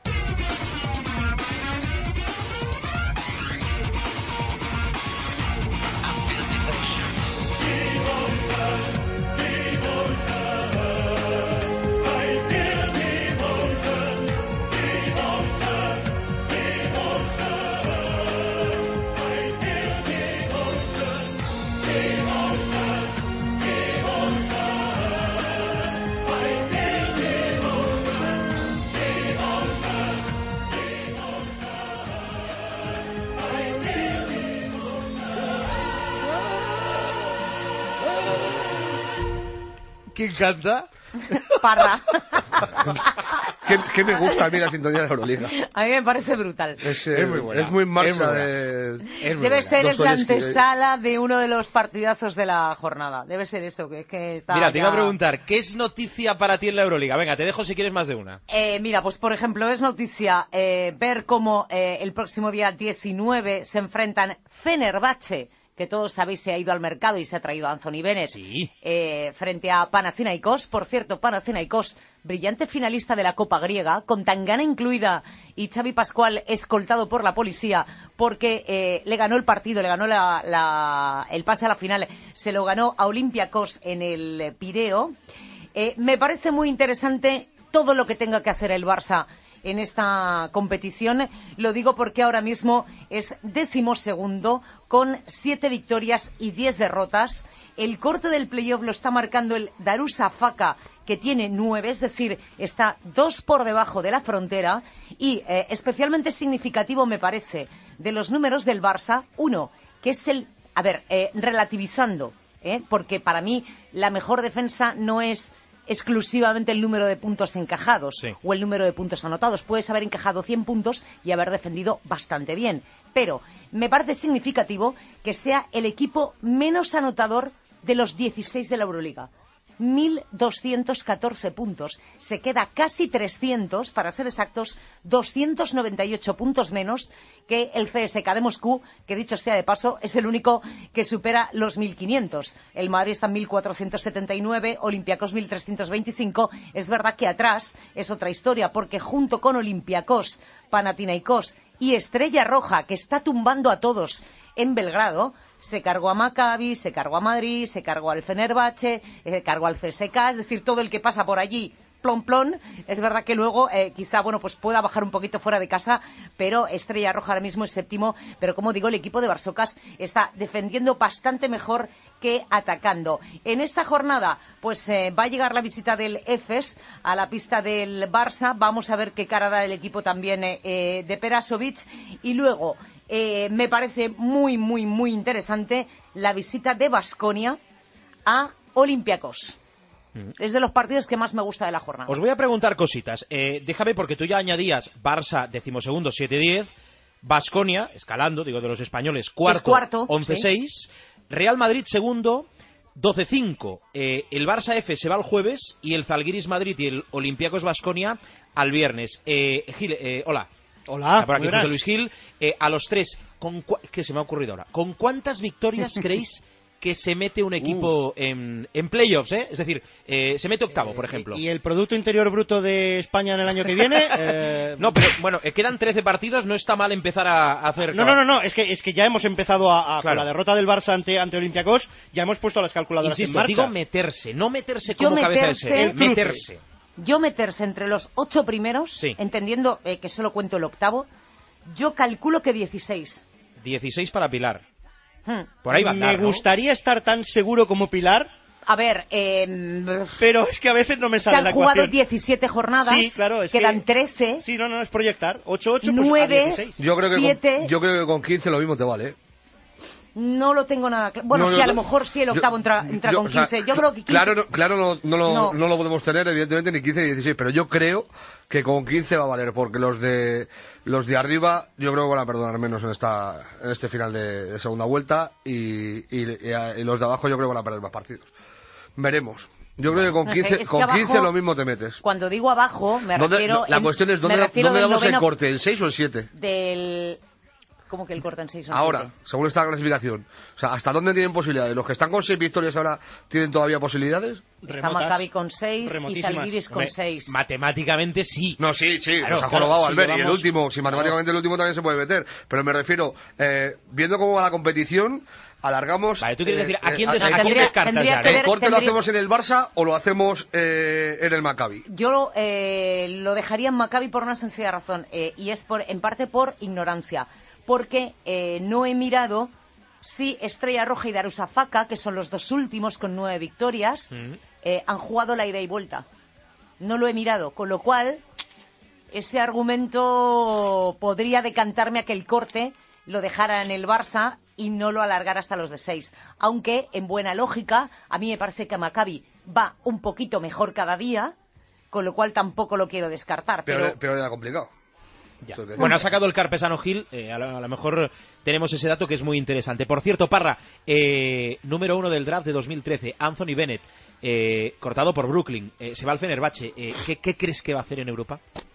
¿Quién canta? Parra. ¿Qué, qué me gusta a mí la sintonía de la Euroliga? A mí me parece brutal. Es, eh, Es muy buena. es muy en marcha Es muy buena. de... Es muy Debe buena. ser es la Dostoyevsky. antesala de uno de los partidazos de la jornada. Debe ser eso, que es que está Mira, te iba a ya- preguntar, ¿qué es noticia para ti en la Euroliga? Venga, te dejo si quieres más de una. Eh, mira, pues por ejemplo, es noticia eh, ver cómo eh, el próximo día diecinueve se enfrentan Fenerbahce, que todos sabéis se ha ido al mercado y se ha traído a Anthony Bennett, Sí. eh, frente a Panathinaikos. Por cierto, Panathinaikos, brillante finalista de la Copa griega, con Tangana incluida y Xavi Pascual escoltado por la policía, porque eh, le ganó el partido, le ganó la, la- el pase a la final, se lo ganó a Olympiacos en el Pireo. Eh, me parece muy interesante todo lo que tenga que hacer el Barça en esta competición. Lo digo porque ahora mismo es decimosegundo con siete victorias y diez derrotas. El corte del playoff lo está marcando el Darussafaka, que tiene nueve, es decir, está dos por debajo de la frontera. Y eh, especialmente significativo me parece de los números del Barça, uno, que es el, a ver, eh, relativizando, ¿eh? porque para mí la mejor defensa no es exclusivamente el número de puntos encajados Sí. o el número de puntos anotados. Puedes haber encajado cien puntos y haber defendido bastante bien. Pero me parece significativo que sea el equipo menos anotador de los dieciséis de la Euroliga. mil doscientos catorce puntos. Se queda casi trescientos, para ser exactos, doscientos noventa y ocho puntos menos que el C S K de Moscú, que dicho sea de paso, es el único que supera los mil quinientos. El Madrid está en mil cuatrocientos setenta y nueve, Olympiacos mil trescientos veinticinco. Es verdad que atrás es otra historia, porque junto con Olympiacos, Panathinaikos y Estrella Roja, que está tumbando a todos en Belgrado, se cargó a Maccabi, se cargó a Madrid, se cargó al Fenerbahce, se cargó al C S K, es decir, todo el que pasa por allí, plon plon. Es verdad que luego eh, quizá bueno pues pueda bajar un poquito fuera de casa, pero Estrella Roja ahora mismo es séptimo. Pero como digo, el equipo de Barsocas está defendiendo bastante mejor que atacando. En esta jornada pues eh, va a llegar la visita del Efes a la pista del Barça. Vamos a ver qué cara da el equipo también eh, eh, de Perasovic. Y luego eh, me parece muy muy muy interesante la visita de Baskonia a Olympiacos. Es de los partidos que más me gusta de la jornada. Os voy a preguntar cositas. Eh, déjame, porque tú ya añadías Barça, decimosegundo, siete diez. Baskonia, escalando, digo, de los españoles, cuarto, cuarto, once seis. Sí. Real Madrid, segundo, doce cinco. Eh, el Barça F se va el jueves y el Zalgiris Madrid y el Olympiacos Baskonia al viernes. Eh, Gil, eh, hola. Hola, Está por aquí buenas. José Luis Gil. Eh, a los tres, ¿con cua- ¿qué se me ha ocurrido ahora? ¿Con cuántas victorias creéis que se mete un equipo uh. en, en playoffs, ¿eh? Es decir, eh, se mete octavo, por ejemplo. ¿Y el Producto Interior Bruto de España en el año que viene? eh... No, pero bueno, eh, quedan trece partidos, no está mal empezar a, a hacer... No, no, no, no, es que, es que ya hemos empezado a, a claro. con la derrota del Barça ante, ante Olympiacos, ya hemos puesto las calculadoras Insisto, en marcha. digo meterse, no meterse Yo como meterse, cabeza de serie, meterse. Yo meterse entre los ocho primeros, sí. entendiendo eh, que solo cuento el octavo, yo calculo que dieciséis. dieciséis para Pilar. Hmm. Por ahí va a andar, Me ¿no? gustaría estar tan seguro como Pilar. A ver, eh, pero es que a veces no me sale se la han jugado ecuación. diecisiete jornadas, sí, claro, es quedan que... trece. Sí, no, no, es proyectar. ocho ocho, pues nueve, a dieciséis. Yo creo, que siete. con, yo creo que con quince lo mismo te vale, ¿eh? No lo tengo nada claro. Bueno, no, sí, no, a lo mejor sí el octavo yo, entra, entra yo, con o sea, quince. Yo creo que quince... Claro, no, claro no, no, lo, No. no lo podemos tener, evidentemente, ni quince ni dieciséis, pero yo creo que con quince va a valer, porque los de los de arriba yo creo que van a perdonar menos en esta en este final de, de segunda vuelta y, y, y, a, y los de abajo yo creo que van a perder más partidos. Veremos. Yo creo que con No sé, quince, es que con abajo, quince lo mismo te metes. Cuando digo abajo, me ¿Dónde- refiero... la en- cuestión es, ¿dónde, me refiero ¿dónde del damos el noveno- corte? ¿El seis o el siete? Del... ¿Cómo que el corte en seis son Ahora, siete? según esta clasificación. O sea, ¿hasta dónde tienen posibilidades? ¿Los que están con seis victorias ahora tienen todavía posibilidades? Está Maccabi con seis y Zalgiris con seis. Matemáticamente sí. No, sí, sí, Claro, nos ha claro, jorobado si Albert, y el llevamos- último, si matemáticamente el último también se puede meter. Pero me refiero, eh, viendo cómo va la competición, alargamos... Vale, tú quieres decir, ¿a quién eh, des- eh, a quién tendría- descartas tendría ya, que no? ¿El corte lo tendría- hacemos en el Barça o lo hacemos eh, en el Maccabi? Yo eh, lo dejaría en Maccabi por una sencilla razón, eh, y es por, en parte por ignorancia, porque eh, no he mirado si Estrella Roja y Darusafaka, que son los dos últimos con nueve victorias, Mm. eh, han jugado la ida y vuelta. No lo he mirado, con lo cual ese argumento podría decantarme a que el corte lo dejara en el Barça y no lo alargara hasta los de seis. Aunque, en buena lógica, a mí me parece que Maccabi va un poquito mejor cada día, con lo cual tampoco lo quiero descartar. Pero, Pero, pero era complicado. Ya. Entonces, Bueno, ha sacado el Carpesano Gil, eh, a, lo, a lo mejor tenemos ese dato que es muy interesante. Por cierto, Parra, eh, número uno del draft de dos mil trece, Anthony Bennett, eh, cortado por Brooklyn, eh, se va al Fenerbahce. Eh, ¿qué, ¿Qué crees que va a hacer en Europa?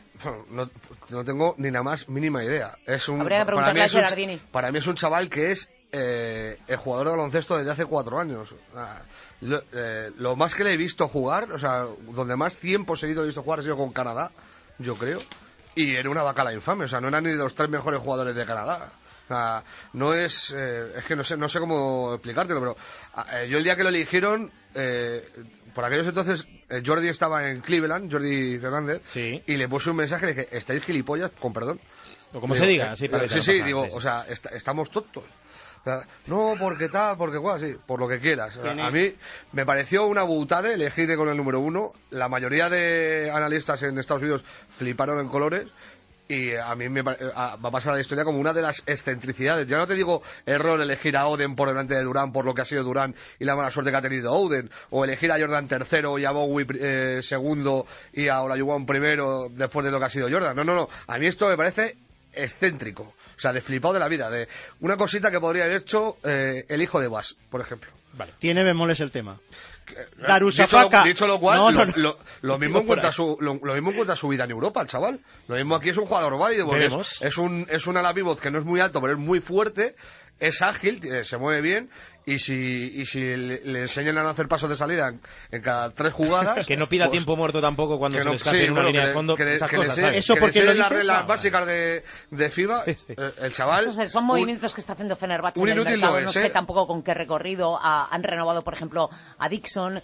No, no tengo ni la más mínima idea. Es un, Habría que para, mí preguntarle a es un, Gerardini. para mí es un chaval que es eh, el jugador de baloncesto desde hace cuatro años. Ah, lo, eh, lo más que le he visto jugar, o sea, donde más tiempo seguido he visto jugar ha sido con Canadá, yo creo. Y era una bacala infame, o sea, no eran ni de los tres mejores jugadores de Canadá. O sea, no es, eh, es que no sé, no sé cómo explicártelo, pero eh, yo el día que lo eligieron, eh, por aquellos entonces, eh, Jordi estaba en Cleveland, Jordi Fernández, Sí. y le puse un mensaje y le dije, ¿estáis gilipollas? Con perdón. O como Digo, se diga, eh, sí, para sí, que sí, no pasa, digo, sí, sí. o sea, est- estamos tontos. O sea, no, porque tal, porque cual, sí, por lo que quieras. O sea, Tiene- a mí me pareció una butada elegir con el número uno. La mayoría de analistas en Estados Unidos fliparon en colores. Y a mí me pa- a- va a pasar a la historia como una de las excentricidades. Ya no te digo error elegir a Oden por delante de Durán por lo que ha sido Durán y la mala suerte que ha tenido Oden, o elegir a Jordan tercero y a Bowie eh, segundo y a Olajuwon primero después de lo que ha sido Jordan. No, no, no. A mí esto me parece excéntrico. O sea, de flipado de la vida. De una cosita que podría haber hecho eh, el hijo de Bas, por ejemplo. Vale. Tiene bemoles el tema. Dicho Darusafaka. lo, dicho lo cual, No, no, lo, no. lo- lo mismo Digo por encuentra ahí. su, lo, lo mismo encuentra su vida en Europa, el chaval. Lo mismo aquí es un jugador válido, porque Veremos. es, es un, es un ala pivot que no es muy alto, pero es muy fuerte, es ágil, eh, se mueve bien, y si, y si le, le enseñan a no hacer pasos de salida en, en cada tres jugadas... Que no pida pues, tiempo muerto tampoco cuando que se no- le escape sí, en una bueno, línea que de le- fondo, que le- esas que le cosas, enseñe- ¿sabes? Eso que le porque lo enseñe las dices. reglas No. básicas de, de FIBA, eh, el chaval... no sé, son un- movimientos que está haciendo Fenerbahce un en el inútil mercado. no No es, sé ¿eh? tampoco con qué recorrido. Ha- han renovado, por ejemplo, a Dixon.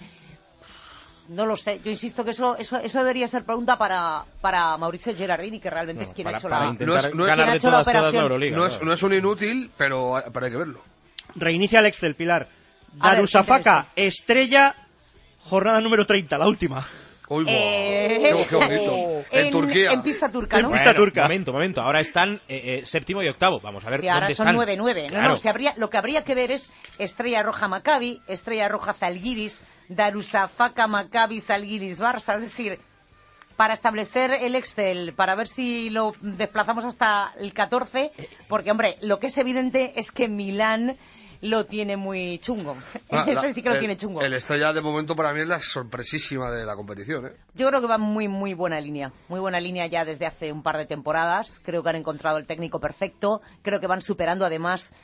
No lo sé. Yo insisto que eso eso, eso debería ser pregunta para, para Mauricio Gerardini, que realmente es quien para, ha hecho para la... intentar no es- no es- ganar ¿Quién ha de hecho la todas, todas la operación? Euroliga. no, es, claro. no es un inútil, pero, pero hay que verlo. Reinicia el Excel, Pilar. A ver, Darusafaka, estrella, jornada número treinta, la última. Uy, buah, Eh, qué, qué bonito. En, Turquía. En pista turca, En ¿no? pista turca. Momento, momento. Ahora están eh, eh, séptimo y octavo. Vamos a ver Sí, ahora dónde son están. nueve nueve. No, Claro. no, si habría, lo que habría que ver es Estrella Roja Maccabi, Estrella Roja Zalgiris, Darusafaka Maccabi Zalgiris Barça. Es decir, para establecer el Excel, para ver si lo desplazamos hasta el catorce, porque, hombre, lo que es evidente es que Milán lo tiene muy chungo. Ah, la- Este sí que lo el- tiene chungo. El Estrella de momento para mí es la sorpresísima de la competición, ¿eh? Yo creo que va muy, muy buena línea. Muy buena línea ya desde hace un par de temporadas. Creo que han encontrado el técnico perfecto. Creo que van superando además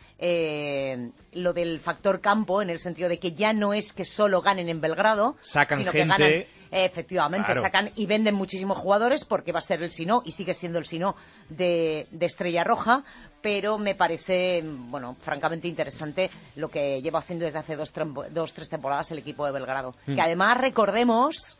eh, lo del factor campo, en el sentido de que ya no es que solo ganen en Belgrado, Sacan sino gente. que ganan. eh, efectivamente, Claro. sacan y venden muchísimos jugadores porque va a ser el sino y sigue siendo el sino de, de Estrella Roja. Pero me parece, bueno, francamente interesante lo que lleva haciendo desde hace dos, trem- dos tres temporadas el equipo de Belgrado. Mm. Que además, recordemos,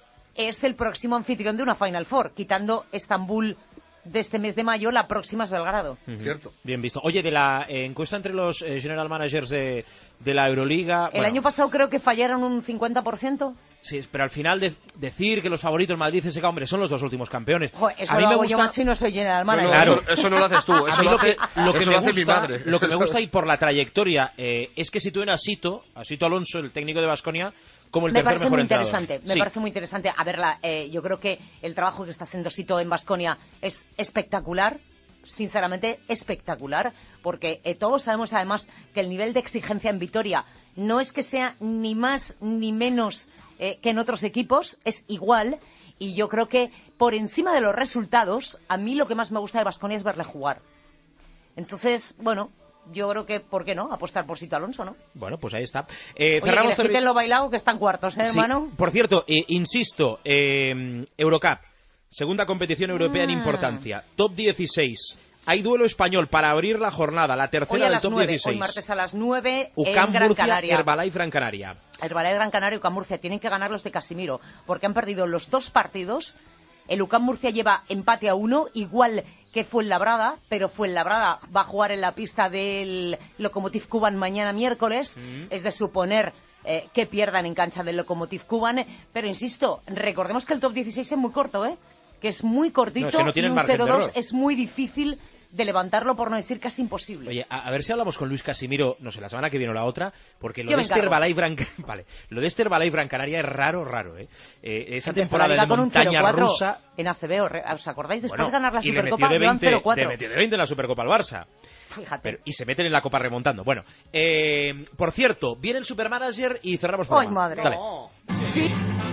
es el próximo anfitrión de una Final Four, quitando Estambul de este mes de mayo, la próxima es Belgrado. Ujú. Cierto. Bien visto. Oye, de la eh, encuesta entre los eh, general managers de, de la Euroliga... El bueno, año pasado creo que fallaron un cincuenta por ciento. sí, pero al final de, decir que los favoritos Madrid y C S K A, hombre, son los dos últimos campeones. Joder, eso a mí lo me hago gusta... yo, macho, y no soy general No, no, manager. Claro. eso, eso no lo haces tú, A eso mí lo lo que, hace, lo que eso me lo hace mi gusta, madre. lo que me gusta y por la trayectoria eh, es que sitúen a Sito, a Sito Alonso, el técnico de Baskonia, como el Me tercer parece mejor muy entrenador. interesante, me Sí. parece muy interesante. A ver, la, eh, yo creo que el trabajo que está haciendo Sito en Baskonia es espectacular, sinceramente espectacular, porque eh, todos sabemos además que el nivel de exigencia en Vitoria no es que sea ni más ni menos eh, que en otros equipos, es igual, y yo creo que por encima de los resultados, a mí lo que más me gusta de Baskonia es verle jugar. Entonces, bueno, yo creo que, ¿por qué no? Apostar por Sito Alonso, ¿no? Bueno, pues ahí está. Eh, Oye, cerramos que le quiten lo bailado, que están cuartos, ¿eh, Sí. hermano? Por cierto, eh, insisto, eh, Eurocup, segunda competición europea en Mm. importancia, top dieciséis. Hay duelo español para abrir la jornada, la Hoy tercera a del las top nueve, dieciséis. hoy martes a las nueve en UCAM Gran Murcia, Canaria. Herbalife Gran Canaria. Herbalife Gran Canaria y UCAM Murcia tienen que ganar los de Casimiro, porque han perdido los dos partidos. El UCAM Murcia lleva empate a uno, igual que Fuenlabrada, pero Fuenlabrada va a jugar en la pista del Lokomotiv Kuban mañana miércoles. Mm. Es de suponer eh, que pierdan en cancha del Lokomotiv Kuban. Pero insisto, recordemos que el top dieciséis es muy corto, ¿eh? Que es muy cortito No, es que no y tienen un margen de cero dos error. es muy difícil de levantarlo, por no decir casi imposible. Oye, a, a ver si hablamos con Luis Casimiro, no sé, la semana que viene o la otra, porque lo Yo de me este encargo. Herbalife Gran Vale, lo de este Herbalife Gran Canaria es raro, raro, ¿eh? eh esa Empezó temporada la liga de con un montaña cero cuatro rusa. en A C B, ¿os acordáis? Después Bueno, de ganar la y le metió Supercopa, de llevan veinte, cero cuatro. le metió de veinte en la Supercopa al Barça. Fíjate. Pero- y se meten en la Copa remontando. Bueno, eh, por cierto, viene el Supermanager y cerramos ¡Ay, programa. madre! Dale. Sí.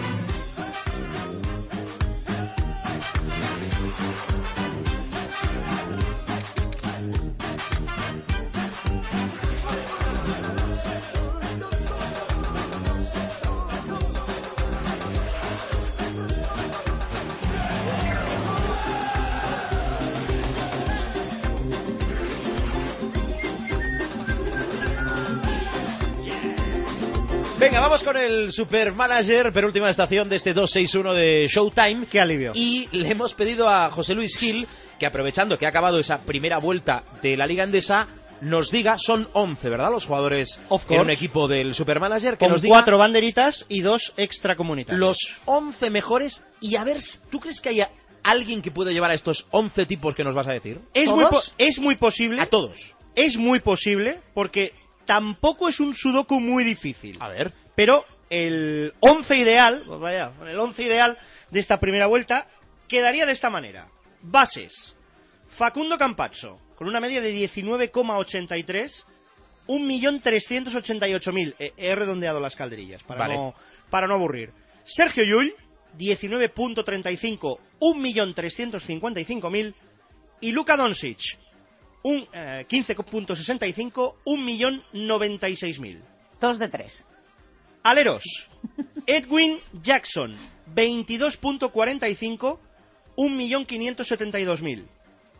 Venga, vamos con el Supermanager, penúltima estación de este dos seis uno de Showtime. ¡Qué alivio! Y le hemos pedido a José Luis Gil que, aprovechando que ha acabado esa primera vuelta de la Liga Endesa, nos diga, son once, ¿verdad?, los jugadores Of en un course. equipo del Supermanager, que Con nos diga cuatro banderitas y dos extracomunitarios. los once mejores. Y a ver, ¿tú crees que haya alguien que pueda llevar a estos once tipos que nos vas a decir? Es muy, po- es muy posible. A todos. Es muy posible porque tampoco es un sudoku muy difícil. A ver. Pero el once ideal, pues vaya, el once ideal de esta primera vuelta quedaría de esta manera. Bases. Facundo Campazzo, con una media de diecinueve coma ochenta y tres, un millón trescientos ochenta y ocho mil. Eh, he redondeado las calderillas para, Vale. no, para no aburrir. Sergio Llull, diecinueve coma treinta y cinco, un millón trescientos cincuenta y cinco mil. Y Luka Doncic, un eh, quince coma sesenta y cinco, un millón noventa y seis mil. Dos de tres. Aleros. Edwin Jackson, veintidós coma cuarenta y cinco, un millón quinientos setenta y dos mil.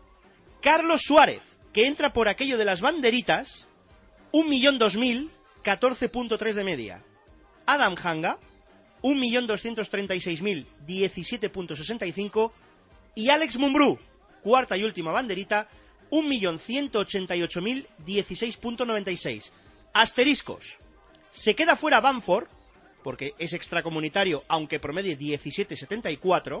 Carlos Suárez, que entra por aquello de las banderitas, un millón dos mil, catorce coma tres de media. Adam Hanga, un millón doscientos treinta y seis mil, diecisiete coma sesenta y cinco. Y Alex Mumbrú, cuarta y última banderita, un millón ciento ochenta y ocho mil, dieciséis coma noventa y seis. Asteriscos. Se queda fuera Bamford, porque es extracomunitario, aunque promedie diecisiete coma setenta y cuatro.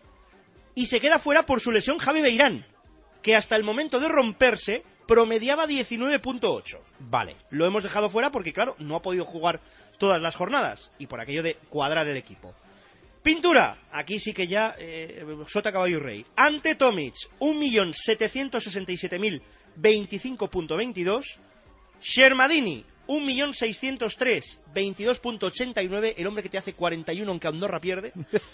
Y se queda fuera por su lesión Javi Beirán, que hasta el momento de romperse promediaba diecinueve coma ocho. Vale. Lo hemos dejado fuera porque, claro, no ha podido jugar todas las jornadas, y por aquello de cuadrar el equipo. Pintura, aquí sí que ya eh, sota, caballo y rey. Ante Tomic, un millón setecientos sesenta y siete mil, veinticinco coma veintidós. Shermadini, un millón seiscientos tres, veintidós coma ochenta y nueve, el hombre que te hace cuarenta y uno aunque Andorra pierde.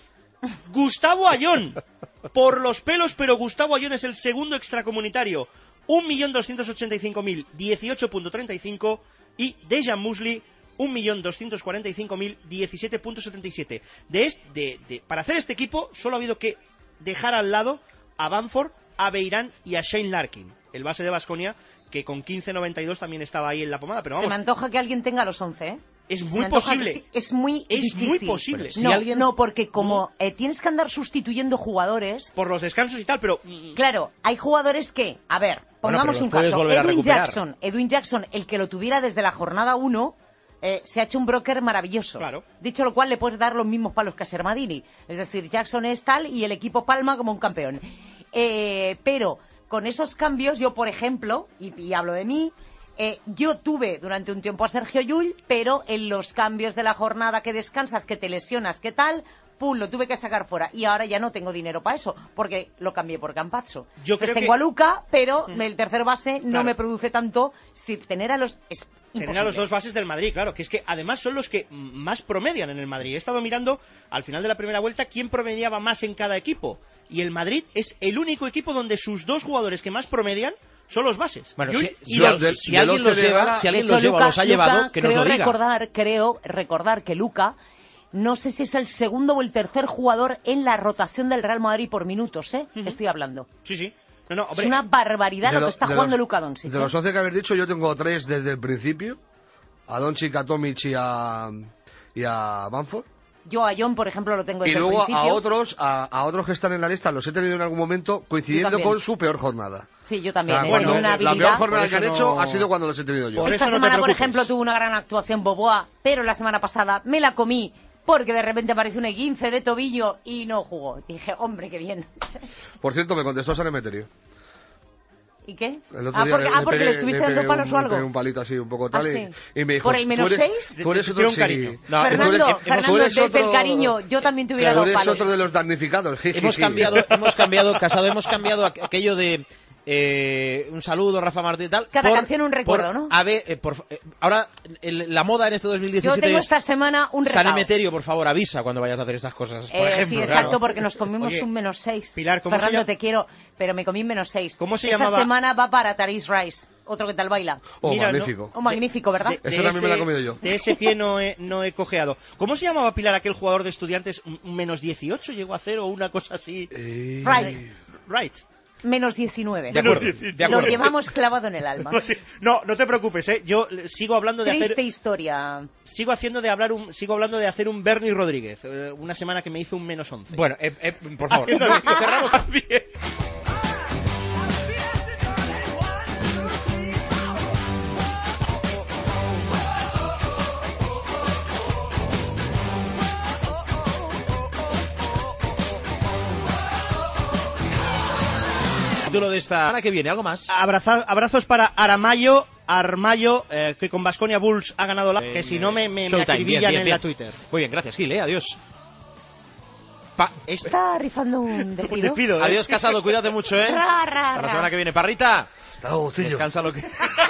Gustavo Ayón, por los pelos, pero Gustavo Ayón es el segundo extracomunitario, un millón doscientos ochenta y cinco mil, dieciocho coma treinta y cinco. Y Dejan Musli, un millón doscientos cuarenta y cinco mil, diecisiete coma setenta y siete. De este, de, de, para hacer este equipo solo ha habido que dejar al lado a Bamford, a Beirán y a Shane Larkin, el base de Baskonia, que con quince noventa y dos también estaba ahí en la pomada. Pero Se vamos, me antoja que alguien tenga los once, ¿eh? es Se muy me antoja posible. que sí, es muy Es difícil. muy posible. No, Si alguien- no, porque como eh, tienes que andar sustituyendo jugadores... Por los descansos y tal, pero... mm, Claro, hay jugadores que, a ver, Bueno, pongamos pero los un puedes caso. volver a Edwin recuperar. Jackson, Edwin Jackson, el que lo tuviera desde la jornada uno, eh, se ha hecho un broker maravilloso. Claro. Dicho lo cual, le puedes dar los mismos palos que a Sermadini. Es decir, Jackson es tal y el equipo palma como un campeón. Eh, pero con esos cambios, yo, por ejemplo, y, y hablo de mí, eh, yo tuve durante un tiempo a Sergio Llull, pero en los cambios de la jornada que descansas, que te lesionas, ¿qué tal? Pum, lo tuve que sacar fuera. Y ahora ya no tengo dinero para eso, porque lo cambié por Campazzo. Yo Entonces creo tengo que- a Luca, pero Mm. el tercer base no Claro. me produce tanto. Si tener a los... Es Tener imposible. a los dos bases del Madrid, claro, que es que además son los que más promedian en el Madrid. He estado mirando al final de la primera vuelta quién promediaba más en cada equipo. Y el Madrid es el único equipo donde sus dos jugadores que más promedian son los bases. Bueno, y, si, y si, de- al- si alguien los lleva, si alguien los lleva o los ha llevado, que nos creo lo diga. recordar, creo recordar que Luka, no sé si es el segundo o el tercer jugador en la rotación del Real Madrid por minutos, ¿eh? Ujú. Estoy hablando. Sí, sí. No, no, hombre, Es una barbaridad De lo lo- que está de jugando los- Luka Doncic. De ¿eh? los once que habéis dicho, yo tengo tres desde el principio. A Doncic, a Tomic y a, y a Bamford. Yo a John, por ejemplo, lo tengo Y desde el luego principio. a otros, a, a otros que están en la lista, los he tenido en algún momento coincidiendo también. con su peor jornada. Sí, yo también. O sea, he cuando- tenido una la habilidad. peor jornada Por que han eso hecho no- ha sido cuando los he tenido yo. Por Esta eso no te semana, por preocupes. ejemplo, tuvo una gran actuación Boboa, pero la semana pasada me la comí porque de repente apareció un esguince de tobillo y no jugó. Dije, hombre, qué bien. Por cierto, me contestó San Emeterio. ¿Y qué? El otro Ah, día porque, le ah, porque pegué- le estuviste pegué dando palos un, o le pegué algo. un palito así, un poco tal. Ah, y- sí. y, me dijo, ¿Por el menos tú eres, seis? Tú eres Te- te otro, dio un sí. cariño. No, Fernando, tú eres- Fernando, tú eres desde el otro- cariño, yo también te hubiera Tú dado eres palos. otro de los damnificados. jiji. Hemos cambiado, hemos cambiado, Casado, hemos cambiado aqu- aquello de eh, un saludo, Rafa Martín y tal. Cada por- canción un recuerdo, por- ¿no? A ver, eh, por, eh, ahora el- la moda en este dos mil Yo diecisiete tengo es esta semana un San recado. Emeterio, por favor, avisa cuando vayas a hacer estas cosas. Por Eh, ejemplo, sí, claro. exacto, porque nos comimos Oye, un menos seis. Pilar, ¿cómo se Fernando, llama? te quiero, pero me comí un menos seis. ¿Cómo se Esta llamaba? semana va para Therese Rice, otro que tal baila. Oh, Mira, magnífico. Oh, magnífico, ¿verdad? De- de Ese también me lo he ese- comido yo. De ese pie no he, no he cojeado. ¿Cómo se llamaba, Pilar, aquel jugador de Estudiantes? Un- un menos dieciocho llegó a hacer o una cosa así. Eh, Right, Right. menos diecinueve. De acuerdo, Menos dieci- de acuerdo. Lo llevamos clavado en el alma. No, no te preocupes, ¿eh? Yo eh, sigo hablando de Triste hacer, historia. sigo haciendo de hablar un, sigo hablando de hacer un Bernie Rodríguez, eh, una semana que me hizo un menos once. Bueno, eh, eh, por favor, Haciendo lo el- cerramos también. título de esta semana que viene, ¿algo más? Abraza- abrazos para Aramayo, Armayo, eh, que con Baskonia Bulls ha ganado la... Eh, que si no me, me, me Showtime, acribillan bien, bien, en bien. la Twitter. Muy bien, gracias, Gil, ¿eh? Adiós. Pa- Está rifando un despido. Un despido, ¿eh? Adiós, Casado, cuídate mucho, ¿eh? Ra, ra, Hasta la ra. semana que viene. Parrita, Está Agustillo. descansa lo que...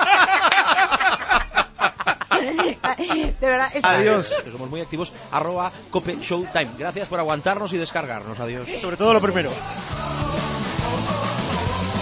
De verdad, es... Adiós. Que somos muy activos. Arroba Cope Showtime. Gracias por aguantarnos y descargarnos. Adiós. Sobre todo lo primero.